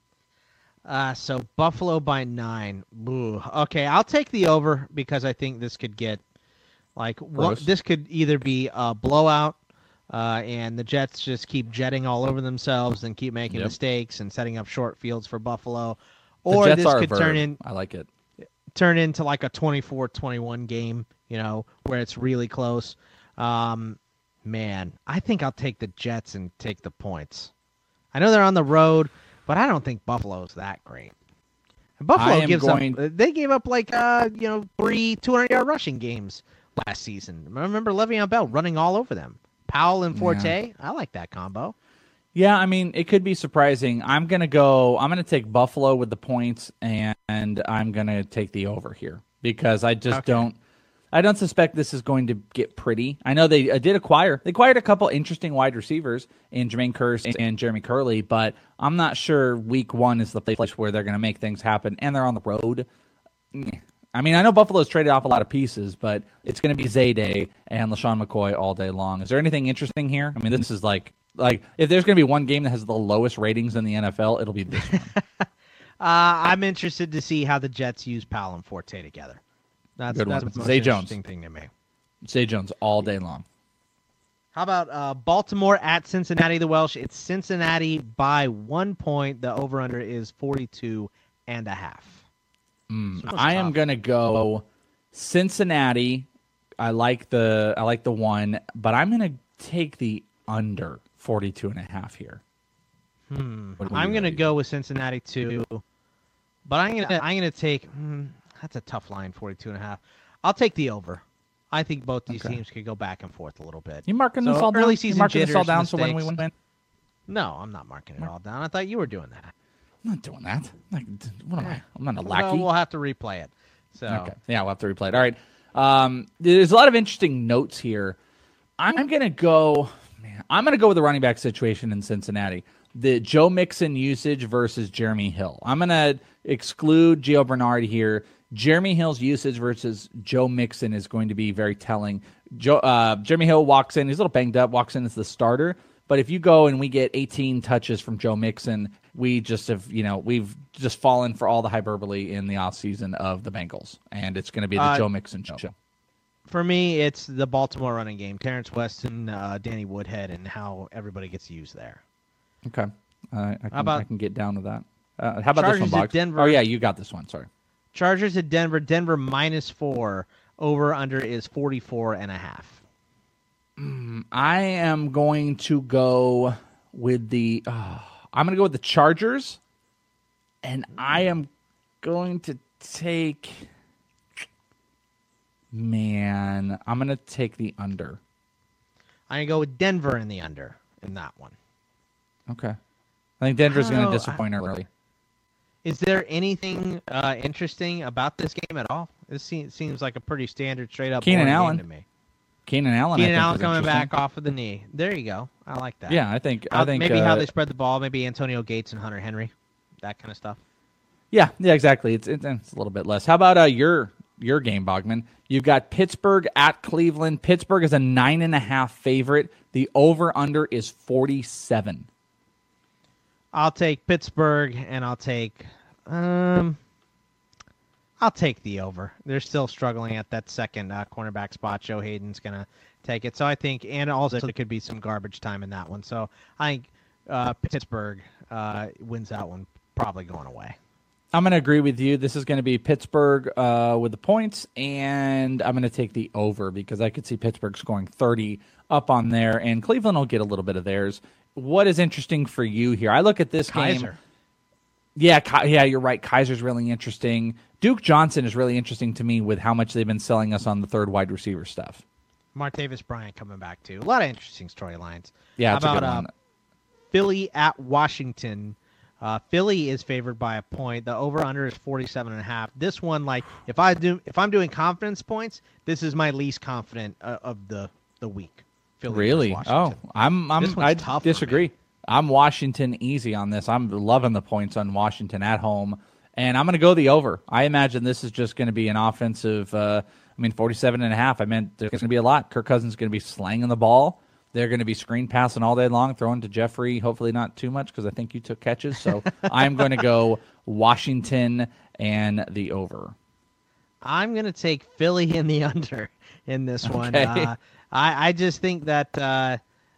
Speaker 5: Uh, so Buffalo by nine. Ooh. Okay, I'll take the over because I think this could get like what,
Speaker 4: Gross.
Speaker 5: this could either be a blowout, uh, and the Jets just keep jetting all over themselves and keep making
Speaker 4: Yep.
Speaker 5: mistakes and setting up short fields for Buffalo,
Speaker 4: The
Speaker 5: or
Speaker 4: Jets
Speaker 5: this
Speaker 4: are a
Speaker 5: could
Speaker 4: verb.
Speaker 5: turn in
Speaker 4: I like it.
Speaker 5: turn into like a twenty-four twenty-one game, you know, where it's really close. Um, man, I think I'll take the Jets and take the points. I know they're on the road, but I don't think Buffalo's that great. And
Speaker 4: I
Speaker 5: Buffalo
Speaker 4: am
Speaker 5: gives
Speaker 4: going-
Speaker 5: up. They gave up like uh, you know, three two hundred yard rushing games last season. I remember Le'Veon Bell running all over them. Powell and Forte. I like that combo.
Speaker 4: Yeah, I mean, it could be surprising. I'm going to go, I'm going to take Buffalo with the points, and, and I'm going to take the over here because I just
Speaker 5: Okay.
Speaker 4: don't, I don't suspect this is going to get pretty. I know they uh, did acquire, they acquired a couple interesting wide receivers in Jermaine Kearse and Jeremy Curley, but I'm not sure week one is the place where they're going to make things happen, and they're on the road. I mean, I know Buffalo's traded off a lot of pieces, but it's going to be Zay Day and LaShawn McCoy all day long. Is there anything interesting here? I mean, this is like, like if there's going to be one game that has the lowest ratings in the N F L, it'll be this one.
Speaker 5: Uh, I'm interested to see how the Jets use Powell and Forte together. That's,
Speaker 4: Good
Speaker 5: that's
Speaker 4: one.
Speaker 5: the most
Speaker 4: Zay Jones.
Speaker 5: interesting thing to me.
Speaker 4: Zay Jones all day long.
Speaker 5: How about uh, Baltimore at Cincinnati, the Welsh? It's Cincinnati by one point. The over-under is forty-two and a half.
Speaker 4: Mm,
Speaker 5: So it's
Speaker 4: I am
Speaker 5: tough.
Speaker 4: going to go Cincinnati. I like the I like the one, but I'm going to take the under forty-two and a half here.
Speaker 5: Hmm.
Speaker 4: What do
Speaker 5: I'm
Speaker 4: you
Speaker 5: going to
Speaker 4: got?
Speaker 5: go with Cincinnati too, but I'm going to I'm going to take. Hmm, that's a tough line, forty-two and a half. I'll take the over. I think both these
Speaker 4: Okay.
Speaker 5: teams could go back and forth a little bit.
Speaker 4: You marking
Speaker 5: So
Speaker 4: this all down?
Speaker 5: early
Speaker 4: You
Speaker 5: season
Speaker 4: marking this all
Speaker 5: jitters,
Speaker 4: down so when we
Speaker 5: mistakes.
Speaker 4: win?
Speaker 5: No, I'm not marking it all down. I thought you were doing that.
Speaker 4: I'm not doing that. Like, what am I? I'm not a
Speaker 5: Well,
Speaker 4: lackey.
Speaker 5: we'll have to replay it. So
Speaker 4: Okay. Yeah, we'll have to replay it. All right. Um, there's a lot of interesting notes here. I'm going to go, man, I'm going to go with the running back situation in Cincinnati. The Joe Mixon usage versus Jeremy Hill. I'm going to exclude Gio Bernard here. Jeremy Hill's usage versus Joe Mixon is going to be very telling. Joe, uh, Jeremy Hill walks in. He's a little banged up, walks in as the starter. But if you go and we get eighteen touches from Joe Mixon, we just have, you know, we've just fallen for all the hyperbole in the offseason of the Bengals. And it's going to be the
Speaker 5: Uh,
Speaker 4: Joe Mixon show.
Speaker 5: For me, it's the Baltimore running game. Terrence Weston, uh, Danny Woodhead, and how everybody gets used there.
Speaker 4: Okay. Uh, I, can,
Speaker 5: about-
Speaker 4: I can get down to that. Uh, how about
Speaker 5: Chargers
Speaker 4: this one,
Speaker 5: at
Speaker 4: Boggs?
Speaker 5: Denver.
Speaker 4: Oh, yeah, you got this one. Sorry.
Speaker 5: Chargers at Denver. Denver minus four. Over under is forty-four and a half.
Speaker 4: I am going to go with the oh, I'm going to go with the Chargers, and I am going to take man, I'm going to take the under.
Speaker 5: I'm going to go with Denver in the under in that one.
Speaker 4: Okay. I think Denver's
Speaker 5: I don't
Speaker 4: going to
Speaker 5: know.
Speaker 4: disappoint early.
Speaker 5: Is there anything uh, interesting about this game at all? This seems, seems like a pretty standard, straight-up
Speaker 4: Keenan
Speaker 5: boring
Speaker 4: Allen.
Speaker 5: game to me.
Speaker 4: Keenan Allen. I
Speaker 5: Keenan
Speaker 4: think
Speaker 5: Allen
Speaker 4: is
Speaker 5: coming
Speaker 4: interesting.
Speaker 5: back off of the knee. There you go. I like that.
Speaker 4: Yeah, I think.
Speaker 5: Uh,
Speaker 4: I think
Speaker 5: maybe
Speaker 4: uh,
Speaker 5: how they spread the ball. Maybe Antonio Gates and Hunter Henry, that kind of stuff.
Speaker 4: Yeah, yeah, exactly. It's it's, it's a little bit less. How about uh, your your game, Bogman? You've got Pittsburgh at Cleveland. Pittsburgh is a nine and a half favorite. The over under is forty-seven.
Speaker 5: I'll take Pittsburgh, and I'll take, um, I'll take the over. They're still struggling at that second uh, cornerback spot. Joe Hayden's gonna take it, so I think, and also there could be some garbage time in that one. So I think uh, Pittsburgh uh, wins that one, probably going away.
Speaker 4: I'm going to agree with you. This is going to be Pittsburgh uh, with the points, and I'm going to take the over because I could see Pittsburgh scoring thirty up on there, and Cleveland will get a little bit of theirs. What is interesting for you here? I look at this
Speaker 5: Kaiser.
Speaker 4: game. Yeah, Ki- yeah, you're right. Kaiser's really interesting. Duke Johnson is really interesting to me with how much they've been selling us on the third wide receiver stuff.
Speaker 5: Martavis Bryant coming back too. A lot of interesting storylines.
Speaker 4: Yeah,
Speaker 5: How
Speaker 4: it's a good
Speaker 5: about
Speaker 4: one.
Speaker 5: Uh, Philly at Washington? Uh, Philly is favored by a point. The over/under is forty-seven and a half. This one, like, if I do, if I'm doing confidence points, this is my least confident uh, of the the week. Philly
Speaker 4: Really?
Speaker 5: versus
Speaker 4: Oh,
Speaker 5: Washington.
Speaker 4: I'm
Speaker 5: This
Speaker 4: I'm
Speaker 5: one's
Speaker 4: I
Speaker 5: tough for me.
Speaker 4: disagree. I'm Washington easy on this. I'm loving the points on Washington at home, and I'm going to go the over. I imagine this is just going to be an offensive. Uh, I mean, forty-seven and a half. I meant there's going to be a lot. Kirk Cousins is going to be slanging the ball. They're going to be screen passing all day long, throwing to Jeffrey. Hopefully not too much because I think you took catches. So I'm going to go Washington and the over.
Speaker 5: I'm going to take Philly in the under in this one.
Speaker 4: Okay.
Speaker 5: Uh, I, I just think that uh,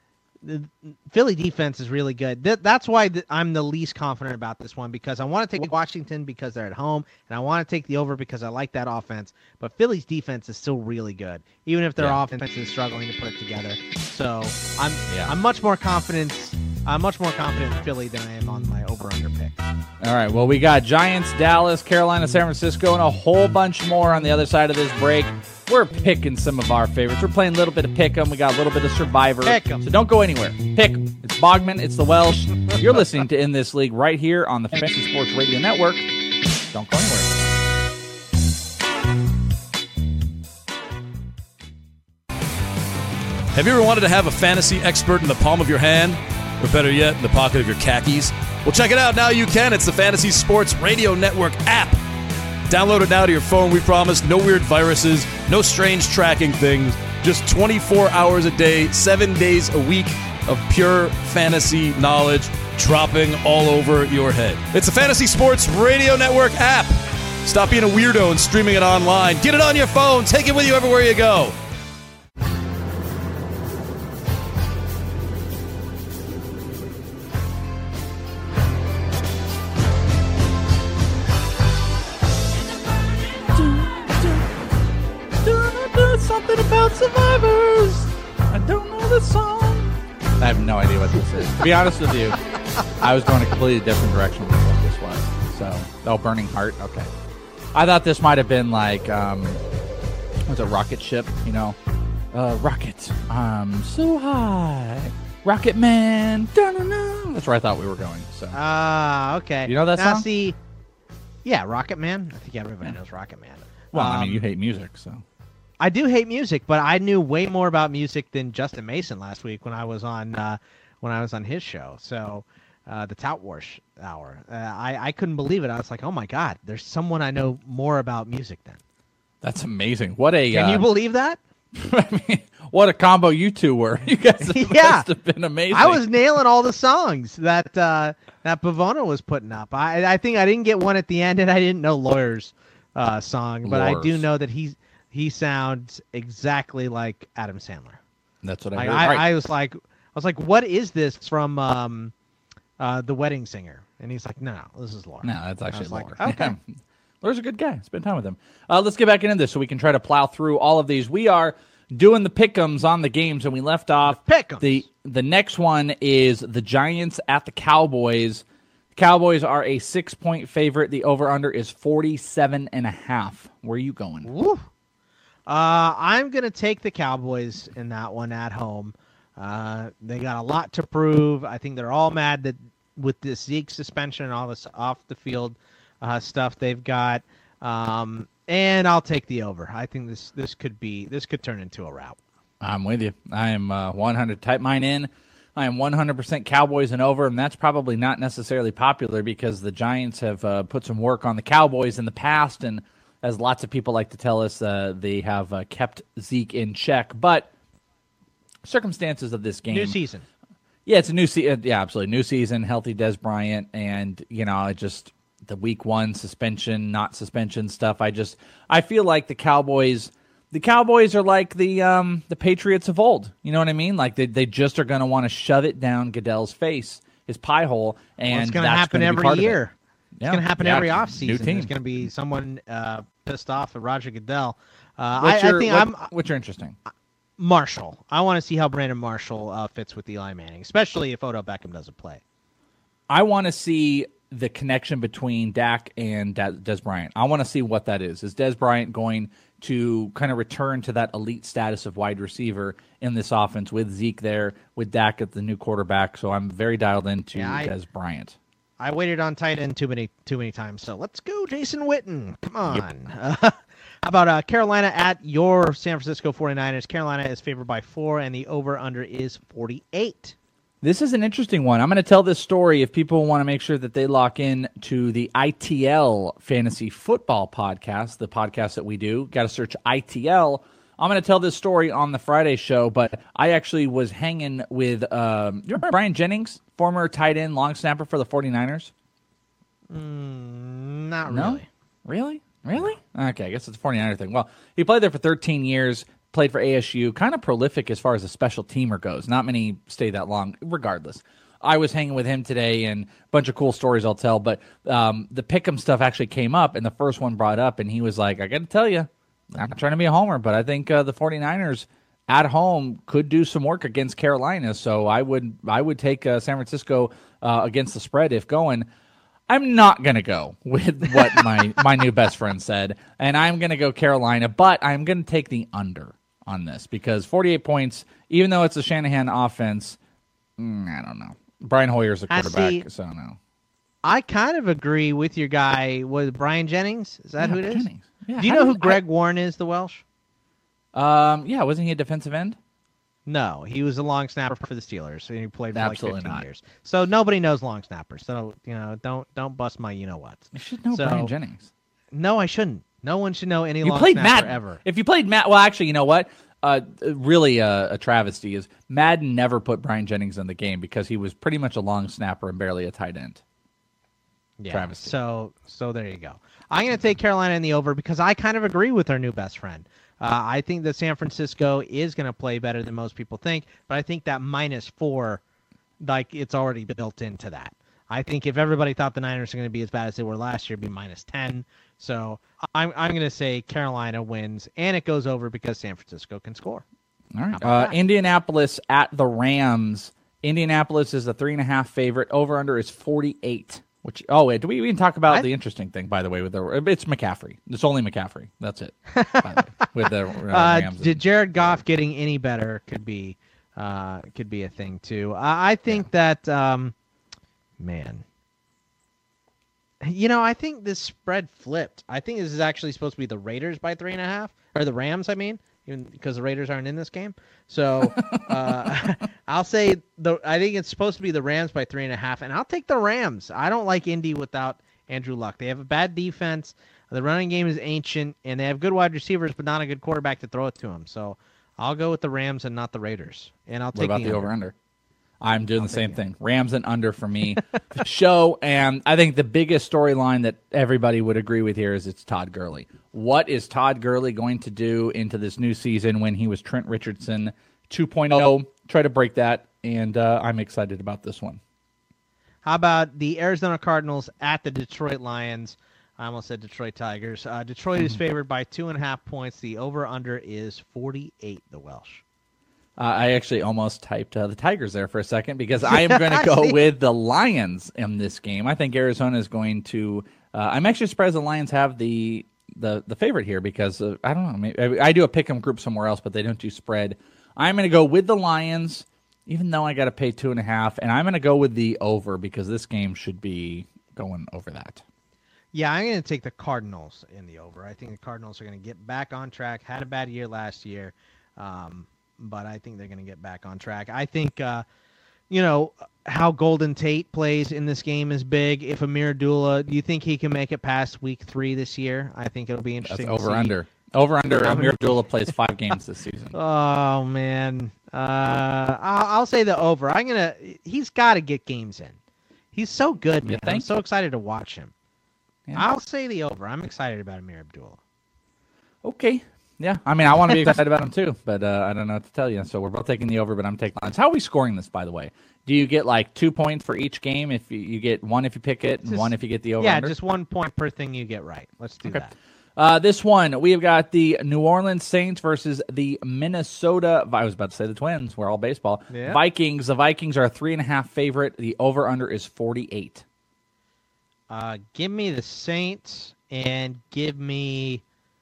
Speaker 5: the Philly defense is really good. Th- that's why th- I'm the least confident about this one, because I want to take Washington because they're at home, and I want to take the over because I like that offense. But Philly's defense is still really good, even if their
Speaker 4: Yeah.
Speaker 5: offense is struggling to put it together. So I'm
Speaker 4: Yeah.
Speaker 5: I'm much more confident. I'm much more confident in Philly than I am on my over/under pick.
Speaker 4: All right, well, we got Giants, Dallas, Carolina, San Francisco, and a whole bunch more on the other side of this break. We're picking some of our favorites. We're playing a little bit of pick 'em. We got a little bit of Survivor.
Speaker 5: Pick 'em.
Speaker 4: So don't go anywhere. Pick 'em. It's Bogman. It's the Welsh. You're listening to In This League right here on the Fantasy Sports Radio Network. Don't go anywhere.
Speaker 6: Have you ever wanted to have a fantasy expert in the palm of your hand? Or better yet, in the pocket of your khakis? Well, check it out. Now you can. It's the Fantasy Sports Radio Network app. Download it now to your phone. We promise no weird viruses, no strange tracking things. Just twenty-four hours a day, seven days a week of pure fantasy knowledge dropping all over your head. It's the Fantasy Sports Radio Network app. Stop being a weirdo and streaming it online. Get it on your phone. Take it with you everywhere you go.
Speaker 4: Something about survivors. I don't know the song. I have no idea what this is. To be honest with you, I was going a completely different direction with what this was. So, oh, Burning Heart. Okay. I thought this might have been like, um, what's a rocket ship? You know, uh, rocket. Um, so high. Rocket Man. Da-na-na. That's where I thought we were going. So,
Speaker 5: Ah, okay.
Speaker 4: You know that
Speaker 5: now,
Speaker 4: song?
Speaker 5: See, yeah, Rocket Man. I think everybody knows Rocket Man.
Speaker 4: well, I
Speaker 5: Um,
Speaker 4: mean, you hate music, so.
Speaker 5: I do hate music, but I knew way more about music than Justin Mason last week when I was on uh, when I was on his show. So, uh, the Tout Wars Hour. Uh, I I couldn't believe it. I was like, oh my god, there's someone I know more about music than.
Speaker 4: That's amazing. What a.
Speaker 5: Can
Speaker 4: uh,
Speaker 5: you believe that?
Speaker 4: I mean, what a combo you two were. You guys
Speaker 5: Yeah.
Speaker 4: must have been amazing.
Speaker 5: I was nailing all the songs that uh, that Pavona was putting up. I I think I didn't get one at the end, and I didn't know Lawyer's uh, song, but I do
Speaker 4: Lawyers.
Speaker 5: know that he he sounds exactly like Adam Sandler.
Speaker 4: That's what I
Speaker 5: Like,
Speaker 4: heard.
Speaker 5: I,
Speaker 4: All right.
Speaker 5: I was like, I was like, what is this from um, uh, The Wedding Singer? And he's like, no, no, this is Laura.
Speaker 4: No, that's
Speaker 5: I
Speaker 4: actually
Speaker 5: was like,
Speaker 4: Laura.
Speaker 5: okay.
Speaker 4: Yeah. Laura's a good guy. Spend time with him. Uh, let's get back into this so we can try to plow through all of these. We are doing the pick'ems on the games, and we left off.
Speaker 5: The pick'ems.
Speaker 4: The the next one is the Giants at the Cowboys. The Cowboys are a six point favorite. The over under is forty-seven and a half. Where are you going?
Speaker 5: Woo. Uh, I'm gonna take the Cowboys in that one at home. Uh, they got a lot to prove. I think they're all mad that with this Zeke suspension and all this off the field uh, stuff they've got. Um, and I'll take the over. I think this this could be this could turn into a rout.
Speaker 4: I'm with you. I am uh, one hundred. Type mine in. I am one hundred percent Cowboys and over, and that's probably not necessarily popular because the Giants have uh, put some work on the Cowboys in the past, and as lots of people like to tell us, uh, they have uh, kept Zeke in check. But circumstances of this game.
Speaker 5: New season.
Speaker 4: Yeah, it's a new season. Yeah, absolutely. New season, healthy Des Bryant, and, you know, it just the week one suspension, not suspension stuff. I just, I feel like the Cowboys, the Cowboys are like the um, the Patriots of old. You know what I mean? Like they, they just are going to want to shove it down Goodell's face, his pie hole, and
Speaker 5: Well, it's going to
Speaker 4: that's
Speaker 5: happen
Speaker 4: gonna be
Speaker 5: every
Speaker 4: part of it.
Speaker 5: year. It's
Speaker 4: Yeah,
Speaker 5: going to happen
Speaker 4: yeah,
Speaker 5: every
Speaker 4: new
Speaker 5: offseason.
Speaker 4: team.
Speaker 5: There's going to be someone uh, pissed off at Roger Goodell. Uh,
Speaker 4: What's
Speaker 5: I,
Speaker 4: your,
Speaker 5: I think
Speaker 4: what,
Speaker 5: I'm
Speaker 4: what's your interesting?
Speaker 5: Marshall. I want to see how Brandon Marshall uh, fits with Eli Manning, especially if Odell Beckham doesn't play.
Speaker 4: I want to see the connection between Dak and Da- Des Bryant. I want to see what that is. Is Des Bryant going to kind of return to that elite status of wide receiver in this offense with Zeke there, with Dak at the new quarterback? So I'm very dialed into
Speaker 5: Yeah, I-
Speaker 4: Des Bryant.
Speaker 5: I waited on tight end too many too many times, so let's go, Jason Witten. Come on. Uh, how about uh, Carolina at your San Francisco forty-niners? Carolina is favored by four, and the over-under is forty-eight.
Speaker 4: This is an interesting one. I'm going to tell this story if people want to make sure that they lock in to the I T L Fantasy Football Podcast, the podcast that we do. Got to search I T L. I'm going to tell this story on the Friday show, but I actually was hanging with um, you remember Brian Jennings, former tight end, long snapper for the forty-niners?
Speaker 5: Mm, not
Speaker 4: No?
Speaker 5: really.
Speaker 4: Really? Really? Okay, I guess it's a forty-niner thing. Well, he played there for thirteen years, played for A S U, kind of prolific as far as a special teamer goes. Not many stay that long, regardless. I was hanging with him today, and a bunch of cool stories I'll tell, but um, the Pick'em stuff actually came up, and the first one brought up, and he was like, I got to tell you, I'm not trying to be a homer, but I think uh, the forty-niners at home could do some work against Carolina, so I would I would take uh, San Francisco uh, against the spread if going. I'm not going to go with what my, my new best friend said, and I'm going to go Carolina, but I'm going to take the under on this because forty-eight points, even though it's a Shanahan offense, mm, I don't know. Brian Hoyer's a
Speaker 5: I
Speaker 4: quarterback,
Speaker 5: see.
Speaker 4: so no.
Speaker 5: I kind of agree with your guy. With Brian Jennings? Is that
Speaker 4: Yeah,
Speaker 5: who it is?
Speaker 4: Jennings. Yeah,
Speaker 5: Do you
Speaker 4: how
Speaker 5: know
Speaker 4: did-
Speaker 5: who Greg Warren is, the Welsh?
Speaker 4: Um, yeah, wasn't he a defensive end?
Speaker 5: No, he was a long snapper for the Steelers, and he played for
Speaker 4: Absolutely
Speaker 5: like fifteen
Speaker 4: not.
Speaker 5: years. So nobody knows long snappers. So you know, don't don't bust my you know what.
Speaker 4: You should know
Speaker 5: So-
Speaker 4: Brian Jennings.
Speaker 5: No, I shouldn't. No one should know any
Speaker 4: You
Speaker 5: long
Speaker 4: played
Speaker 5: snapper
Speaker 4: Madden
Speaker 5: ever.
Speaker 4: If you played Matt, well, actually, you know what? Uh, really, uh, a travesty is Madden never put Brian Jennings in the game because he was pretty much a long snapper and barely a tight end.
Speaker 5: Yeah.
Speaker 4: Travesty.
Speaker 5: So so there you go. I'm going to take Carolina in the over because I kind of agree with our new best friend. Uh, I think that San Francisco is going to play better than most people think, but I think that minus four, like it's already built into that. I think if everybody thought the Niners are going to be as bad as they were last year, it'd be minus ten. So I'm I'm going to say Carolina wins, and it goes over because San Francisco can score.
Speaker 4: All right.
Speaker 5: about
Speaker 4: Uh,
Speaker 5: that?
Speaker 4: Indianapolis at the Rams. Indianapolis is a three and a half favorite. Over under is forty-eight. Which oh wait, do we even talk about
Speaker 5: I-
Speaker 4: the interesting thing? By the way, with the it's McCaffrey. It's only McCaffrey. That's it. by the way, with the uh,
Speaker 5: Uh,
Speaker 4: Rams.
Speaker 5: did Jared Goff getting any better could be uh, could be a thing too. I, I think that um, man, you know, I think this spread flipped. I think this is actually supposed to be the Raiders by three and a half, or the Rams. I mean, even because the Raiders aren't in this game. So uh, I'll say the. I think it's supposed to be the Rams by three and a half, and I'll take the Rams. I don't like Indy without Andrew Luck. They have a bad defense. The running game is ancient, and they have good wide receivers, but not a good quarterback to throw it to them. So I'll go with the Rams and not the Raiders. And I'll
Speaker 4: What
Speaker 5: take
Speaker 4: about
Speaker 5: the,
Speaker 4: the
Speaker 5: over.
Speaker 4: over-under? I'm doing
Speaker 5: I'll
Speaker 4: the same
Speaker 5: take
Speaker 4: thing. Rams and under for me. Show, and I think the biggest storyline that everybody would agree with here is it's Todd Gurley. What is Todd Gurley going to do into this new season when he was Trent Richardson two point oh? Try to break that, and uh, I'm excited about this one.
Speaker 5: How about the Arizona Cardinals at the Detroit Lions? I almost said Detroit Tigers. Uh, Detroit mm-hmm. is favored by two and a half points. The over-under is forty-eight, the Welsh.
Speaker 4: Uh, I actually almost typed uh, the Tigers there for a second because I am going to go with the Lions in this game. I think Arizona is going to uh, – I'm actually surprised the Lions have the the, the favorite here because, uh, I don't know, maybe, I do a pick 'em group somewhere else, but they don't do spread. I'm going to go with the Lions, even though I got to pay two and a half, and I'm going to go with the over because this game should be going over that.
Speaker 5: Yeah, I'm going to take the Cardinals in the over. I think the Cardinals are going to get back on track. Had a bad year last year, um, but I think they're going to get back on track. I think, uh, you know, how Golden Tate plays in this game is big. If Amir Abdullah, do you think he can make it past week three this year? I think it'll be interesting.
Speaker 4: That's
Speaker 5: to
Speaker 4: over
Speaker 5: see.
Speaker 4: under. Over under. Amir Abdullah plays five games this season.
Speaker 5: Oh man, uh, I'll, I'll say the over. I'm gonna. He's got to get games in. He's so good, man. I'm so excited to watch him. Yeah. I'll say the over. I'm excited about Amir Abdullah.
Speaker 4: Okay. Yeah. I mean, I want to be excited about him too, but uh, I don't know what to tell you. So we're both taking the over, but I'm taking Lions. How are we scoring this, by the way? Do you get like two points for each game? If you, you get one if you pick it, and
Speaker 5: just,
Speaker 4: one if you get the over?
Speaker 5: Yeah,
Speaker 4: under?
Speaker 5: just one point per thing you get right. Let's do
Speaker 4: okay.
Speaker 5: that.
Speaker 4: Uh, this one, we have got the New Orleans Saints versus the Minnesota, I was about to say the Twins, we're all baseball,
Speaker 5: yeah.
Speaker 4: Vikings. The Vikings are a three and a half favorite. The over-under is forty-eight.
Speaker 5: Uh, give me the Saints and give me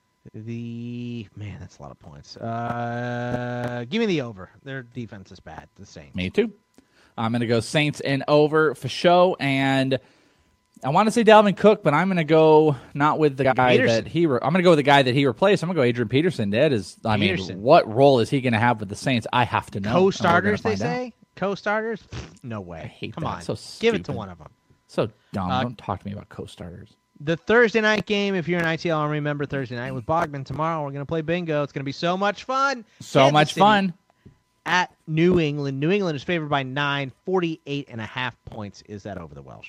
Speaker 5: the, man, that's a lot of points. Uh, give me the over. Their defense is bad, the Saints.
Speaker 4: Me too. I'm going to go Saints and over for show, and I want to say Dalvin Cook, but I'm going to go not with the guy
Speaker 5: Peterson.
Speaker 4: that he. Re- I'm going to go with the guy that he replaced. I'm going to go Adrian Peterson. That is, I
Speaker 5: Peterson.
Speaker 4: mean, what role is he going to have with the Saints? I have to know.
Speaker 5: Co-starters, they say. Out. Co-starters? No way.
Speaker 4: I hate
Speaker 5: Come
Speaker 4: that.
Speaker 5: on,
Speaker 4: so
Speaker 5: give it to one of them.
Speaker 4: So dumb.
Speaker 5: Uh,
Speaker 4: Don't talk to me about co-starters.
Speaker 5: The Thursday night game, if you're an I T L Army member, Thursday night with Bogman. Tomorrow we're going to play bingo. It's going to be so much fun.
Speaker 4: So
Speaker 5: Kansas
Speaker 4: much
Speaker 5: City
Speaker 4: fun.
Speaker 5: At New England. New England is favored by nine. forty-eight and a half points. Is that over the Welsh?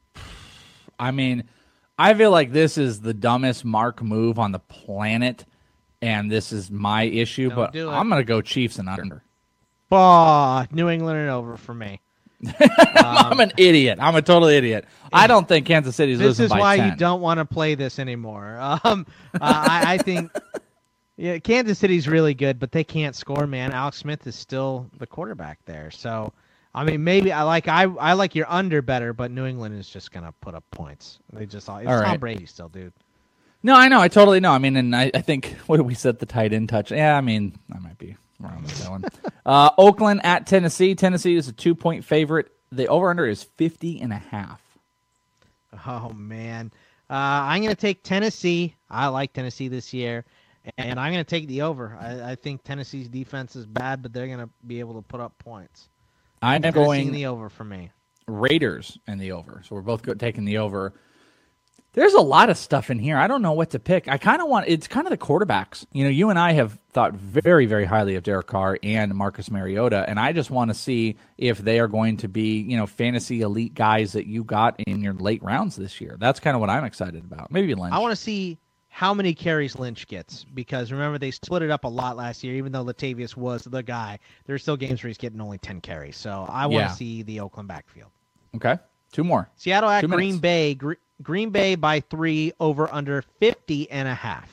Speaker 4: I mean, I feel like this is the dumbest Mark move on the planet, and this is my issue,
Speaker 5: Don't
Speaker 4: but
Speaker 5: do it.
Speaker 4: I'm going to go Chiefs and under.
Speaker 5: Oh, New England and over for me.
Speaker 4: I'm an idiot. I'm a total idiot. I don't think Kansas City's
Speaker 5: This
Speaker 4: losing
Speaker 5: is
Speaker 4: by
Speaker 5: why
Speaker 4: ten.
Speaker 5: you don't want to play this anymore. Um, uh, I, I think yeah, Kansas City's really good, but they can't score, man. Alex Smith is still the quarterback there. So, I mean, maybe I like I I like your under better, but New England is just going to put up points. They just it's
Speaker 4: All
Speaker 5: Tom
Speaker 4: right.
Speaker 5: Brady still, dude.
Speaker 4: No, I know. I totally know. I mean, and I, I think, what did we set the tight end touch? Yeah, I mean, I might be wrong with that one. Uh, Oakland at Tennessee. Tennessee is a two-point favorite. The over-under is fifty and a half.
Speaker 5: Oh, man. Uh, I'm going to take Tennessee. I like Tennessee this year, and I'm going to take the over. I, I think Tennessee's defense is bad, but they're going to be able to put up points.
Speaker 4: I'm
Speaker 5: Tennessee
Speaker 4: going
Speaker 5: in the over for me.
Speaker 4: Raiders in the over. So we're both go- taking the over. There's a lot of stuff in here. I don't know what to pick. I kind of want, it's kind of the quarterbacks. You know, you and I have thought very, very highly of Derek Carr and Marcus Mariota, and I just want to see if they are going to be, you know, fantasy elite guys that you got in your late rounds this year. That's kind of what I'm excited about. Maybe Lynch.
Speaker 5: I want to see how many carries Lynch gets, because remember, they split it up a lot last year. Even though Latavius was the guy, there's still games where he's getting only ten carries. So I want to
Speaker 4: Yeah.
Speaker 5: see the Oakland backfield.
Speaker 4: Okay. Two more.
Speaker 5: Seattle at
Speaker 4: Two
Speaker 5: Green
Speaker 4: minutes.
Speaker 5: Bay. Gre- Green Bay by three, over under fifty and a half.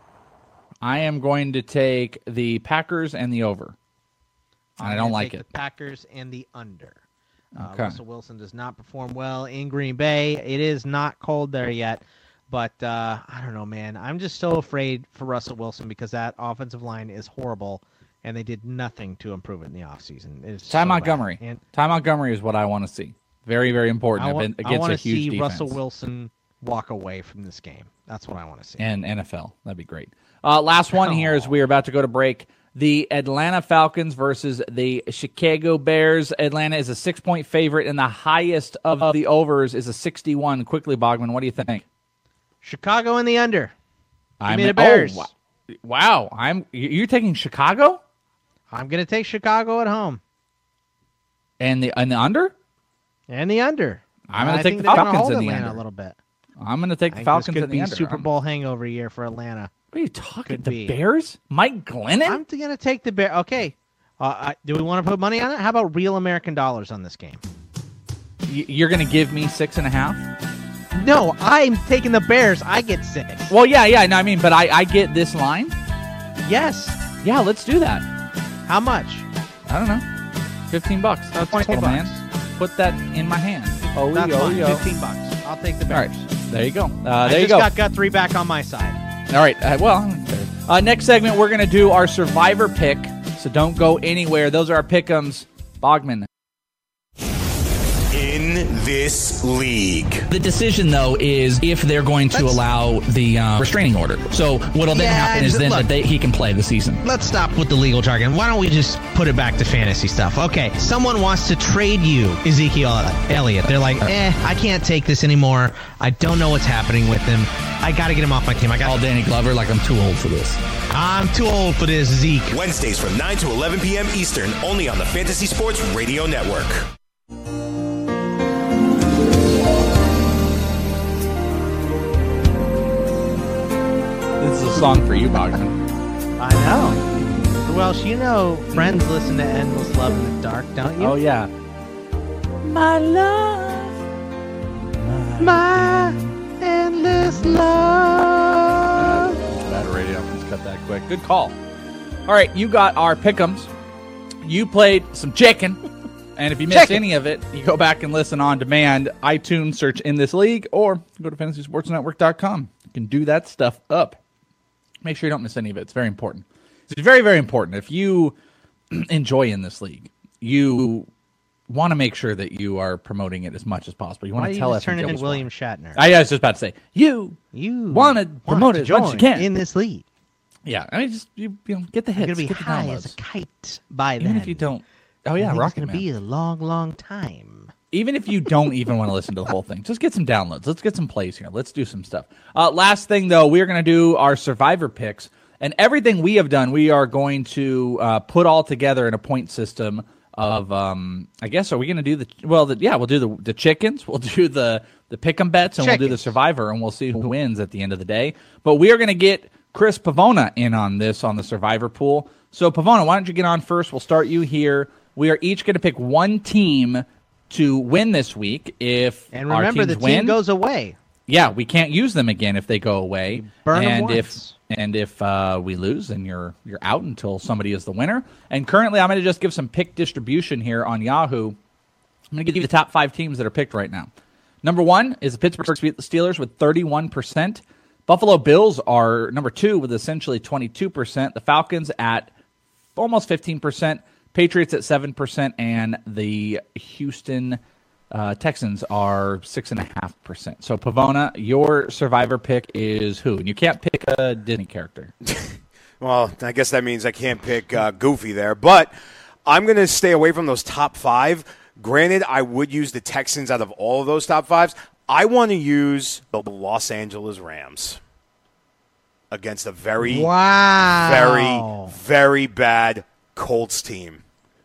Speaker 4: I am going to take the Packers and the over. And I
Speaker 5: I'm
Speaker 4: don't
Speaker 5: gonna
Speaker 4: like
Speaker 5: take
Speaker 4: it.
Speaker 5: The Packers and the under. Uh,
Speaker 4: Okay.
Speaker 5: Russell Wilson does not perform well in Green Bay. It is not cold there yet, but uh, I don't know, man. I'm just so afraid for Russell Wilson because that offensive line is horrible, and they did nothing to improve it in the offseason. It is
Speaker 4: Ty
Speaker 5: so
Speaker 4: Montgomery.
Speaker 5: bad. And
Speaker 4: Ty Montgomery is what I want to see. Very, very important
Speaker 5: I want, I
Speaker 4: against
Speaker 5: want
Speaker 4: a
Speaker 5: to
Speaker 4: huge
Speaker 5: see
Speaker 4: defense.
Speaker 5: Russell Wilson walk away from this game. That's what I want to see.
Speaker 4: And N F L. That'd be great. Uh, last one here as we are about to go to break. The Atlanta Falcons versus the Chicago Bears. Atlanta is a six-point favorite, and the highest of the overs is a sixty-one. Quickly, Bogman, what do you think?
Speaker 5: Chicago in the under. Give
Speaker 4: I'm
Speaker 5: me the Bears.
Speaker 4: Oh, wow. I'm. You're taking Chicago?
Speaker 5: I'm going to take Chicago at home.
Speaker 4: And the and the under?
Speaker 5: And the under.
Speaker 4: I'm going to take the
Speaker 5: they're gonna
Speaker 4: Falcons
Speaker 5: hold
Speaker 4: in the
Speaker 5: Atlanta
Speaker 4: under.
Speaker 5: a little bit.
Speaker 4: I'm going to take
Speaker 5: I
Speaker 4: the
Speaker 5: think
Speaker 4: Falcons
Speaker 5: this could
Speaker 4: in
Speaker 5: be
Speaker 4: the under.
Speaker 5: Super
Speaker 4: I'm-
Speaker 5: Bowl hangover year for Atlanta.
Speaker 4: What are you talking?
Speaker 5: Could
Speaker 4: The
Speaker 5: be.
Speaker 4: Bears? Mike Glennon?
Speaker 5: I'm going to take the Bears. Okay. Uh, I, do we want to put money on it? How about real American dollars on this game?
Speaker 4: Y- You're going to give me six and a half?
Speaker 5: No, I'm taking the Bears. I get six.
Speaker 4: Well, yeah, yeah. No, I mean, but I, I get this line.
Speaker 5: Yes.
Speaker 4: Yeah, let's do that.
Speaker 5: How much?
Speaker 4: I don't know. Fifteen bucks.
Speaker 5: That's
Speaker 4: That's
Speaker 5: twenty
Speaker 4: man.
Speaker 5: bucks.
Speaker 4: Put that in my hand. Oh,
Speaker 5: That's
Speaker 4: yo,
Speaker 5: fine.
Speaker 4: yo.
Speaker 5: Fifteen bucks. I'll take the
Speaker 4: All
Speaker 5: Bears.
Speaker 4: right, there you go. Uh,
Speaker 5: I
Speaker 4: there you
Speaker 5: just
Speaker 4: go.
Speaker 5: got Guthrie back on my side.
Speaker 4: All right. Uh, well, uh, next segment we're going to do our Survivor pick. So don't go anywhere. Those are our pick'ems. Bogman.
Speaker 9: In this league.
Speaker 10: The decision, though, is if they're going to
Speaker 11: Let's-
Speaker 10: allow the uh, restraining order. So what'll then
Speaker 11: Yeah,
Speaker 10: happen is then
Speaker 11: look.
Speaker 10: that they, he can play the season.
Speaker 11: Let's stop with the legal jargon. Why don't we just put it back to fantasy stuff? Okay, someone wants to trade you Ezekiel Elliott. They're like, eh, I can't take this anymore. I don't know what's happening with him. I got to get him off my team. I got
Speaker 10: All Danny Glover, like I'm too old for this.
Speaker 11: I'm too old for this, Zeke.
Speaker 9: Wednesdays from nine to eleven p.m. Eastern, only on the Fantasy Sports Radio Network.
Speaker 4: This is a song for you, Bogman.
Speaker 5: I know. Well, you know, friends listen to Endless Love in the Dark, don't you?
Speaker 4: Oh, yeah. My love.
Speaker 5: My endless love.
Speaker 4: Bad radio. Let's cut that quick. Good call. All right, you got our pick'ems. You played some chicken. And if you missed
Speaker 5: Chicken.
Speaker 4: any of it, you go back and listen on demand. iTunes, search In This League, or go to fantasy sports network dot com. You can do that stuff up. Make sure you don't miss any of it. It's very important. It's very, very important. If you enjoy In This League, you want to make sure that you are promoting it as much as possible. You want
Speaker 5: Why
Speaker 4: to
Speaker 5: do
Speaker 4: tell
Speaker 5: you
Speaker 4: us
Speaker 5: just turn into William Shatner?
Speaker 4: I, I was just about to say, you,
Speaker 5: you
Speaker 4: want to promote it as much as you can.
Speaker 5: in this league.
Speaker 4: Yeah, I mean, just you, you know, get the hits.
Speaker 5: I'm gonna be
Speaker 4: get the
Speaker 5: high
Speaker 4: downloads.
Speaker 5: as a kite by
Speaker 4: Even
Speaker 5: then.
Speaker 4: if you don't. Oh yeah,
Speaker 5: I think
Speaker 4: Rocket
Speaker 5: It's gonna
Speaker 4: Man.
Speaker 5: be a long, long time.
Speaker 4: Even if you don't even want to listen to the whole thing, just get some downloads. Let's get some plays here. Let's do some stuff. Uh, last thing, though, we're going to do our Survivor picks. And everything we have done, we are going to uh, put all together in a point system of, um, I guess, are we going to do the, well, the, yeah, we'll do the, the chickens. We'll do the, the pick'em bets, and we'll do the Survivor, and we'll see who wins at the end of the day. But we are going to get Chris Pavona in on this, on the Survivor pool. So, Pavona, why don't you get on first? We'll start you here. We are each going to pick one team to win this week. If
Speaker 5: And
Speaker 4: our
Speaker 5: remember,
Speaker 4: teams
Speaker 5: the team
Speaker 4: win,
Speaker 5: goes away.
Speaker 4: yeah, we can't use them again if they go away.
Speaker 5: burn 'em
Speaker 4: and
Speaker 5: once.
Speaker 4: if and if uh, we lose, then you're you're out until somebody is the winner. And currently, I'm going to just give some pick distribution here on Yahoo. I'm going to give you the top five teams that are picked right now. Number one is the Pittsburgh Steelers with thirty-one percent. Buffalo Bills are number two with essentially twenty-two percent. The Falcons at almost fifteen percent. Patriots at seven percent, and the Houston uh, Texans are six point five percent. So, Pavona, your Survivor pick is who? And you can't pick a Disney character.
Speaker 12: Well, I guess that means I can't pick uh, Goofy there. But I'm going to stay away from those top five. Granted, I would use the Texans out of all of those top fives. I want to use the Los Angeles Rams against a very,
Speaker 5: Wow.
Speaker 12: very, very bad Colts team.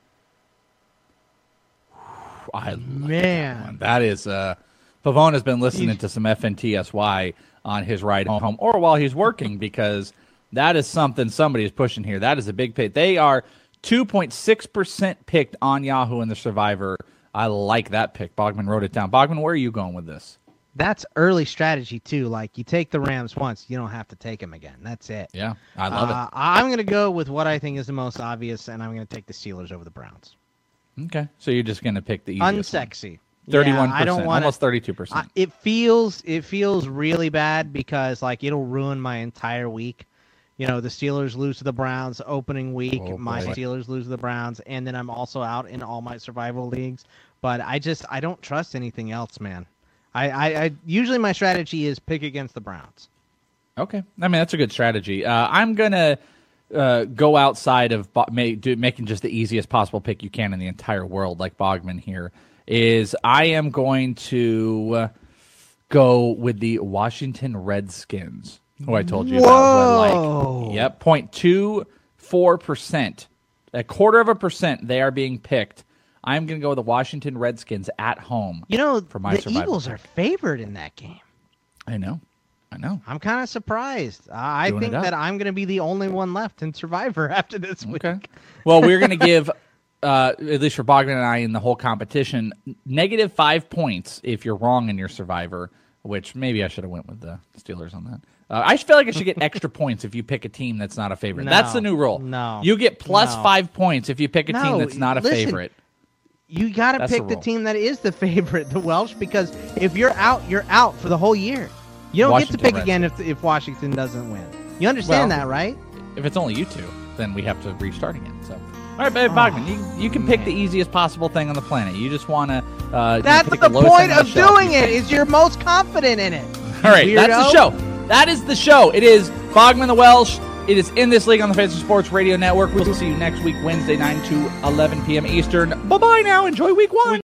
Speaker 4: I like
Speaker 5: Man.
Speaker 4: that one. That is, uh, Pavona's been listening to some F N T S Y on his ride home or while he's working, because that is something somebody is pushing here. That is a big pick. They are two point six percent picked on Yahoo in the Survivor. I like that pick. Bogman wrote it down. Bogman, where are you going with this?
Speaker 5: That's early strategy, too. Like, you take the Rams once, you don't have to take them again. That's it.
Speaker 4: Yeah, I love
Speaker 5: uh, I'm going to go with what I think is the most obvious, and I'm going to take the Steelers over the Browns.
Speaker 4: it. Okay, so you're just going to pick the easiest
Speaker 5: Unsexy.
Speaker 4: one. thirty-one percent,
Speaker 5: Yeah, I don't wanna,
Speaker 4: almost thirty-two percent.
Speaker 5: I, it feels it feels really bad because, like, it'll ruin my entire week. You know, the Steelers lose to the Browns opening week.
Speaker 4: Oh,
Speaker 5: my
Speaker 4: boy.
Speaker 5: Steelers lose to the Browns, and then I'm also out in all my survival leagues. But I just I don't trust anything else, man. I, I, I usually my strategy is pick against the Browns.
Speaker 4: Okay, I mean that's a good strategy. Uh, I'm gonna uh, go outside of bo- make, do, making just the easiest possible pick you can in the entire world, like Bogman here. Is I am going to uh, go with the Washington Redskins, who I told you about. Who I like. Yep, zero point two four percent a quarter of a percent, they are being picked. I'm going to go with the Washington Redskins at home.
Speaker 5: You know,
Speaker 4: for my
Speaker 5: the
Speaker 4: survival
Speaker 5: Eagles
Speaker 4: pick.
Speaker 5: are favored in that game.
Speaker 4: I know. I know.
Speaker 5: I'm kind of surprised. Uh, I
Speaker 4: Doing
Speaker 5: think
Speaker 4: it up.
Speaker 5: that I'm going to be the only one left in Survivor after this week.
Speaker 4: Okay. Well, we're going to give, uh, at least for Bogdan and I in the whole competition, negative five points if you're wrong in your Survivor, which maybe I should have went with the Steelers on that. Uh, I feel like I should get extra points if you pick a team that's not a favorite.
Speaker 5: No,
Speaker 4: that's the new rule.
Speaker 5: no,
Speaker 4: You get plus
Speaker 5: no.
Speaker 4: five points if you pick a team
Speaker 5: No,
Speaker 4: that's not a
Speaker 5: listen,
Speaker 4: favorite.
Speaker 5: You got to
Speaker 4: That's
Speaker 5: pick
Speaker 4: the
Speaker 5: the
Speaker 4: rule.
Speaker 5: team that is the favorite, the Welsh, because if you're out, you're out for the whole year. You don't
Speaker 4: Washington
Speaker 5: get to pick
Speaker 4: Reds.
Speaker 5: again if if Washington doesn't win. You understand
Speaker 4: Well,
Speaker 5: that, right?
Speaker 4: If it's only you two, then we have to restart again. So, all right, babe, Bogdan, you, you can pick the easiest possible thing on the planet. You just want to. Uh, you
Speaker 5: That's
Speaker 4: pick
Speaker 5: the
Speaker 4: lowest
Speaker 5: point
Speaker 4: thing on
Speaker 5: of
Speaker 4: the shelf.
Speaker 5: doing it. Is you're most confident in it.
Speaker 4: All right, that's the
Speaker 5: Weirdo.
Speaker 4: show. That is the show. It is Bogman the Welsh. It is In This League on the Fantasy Sports Radio Network. We'll see you next week, Wednesday, nine to eleven p.m. Eastern. Bye-bye now. Enjoy week one.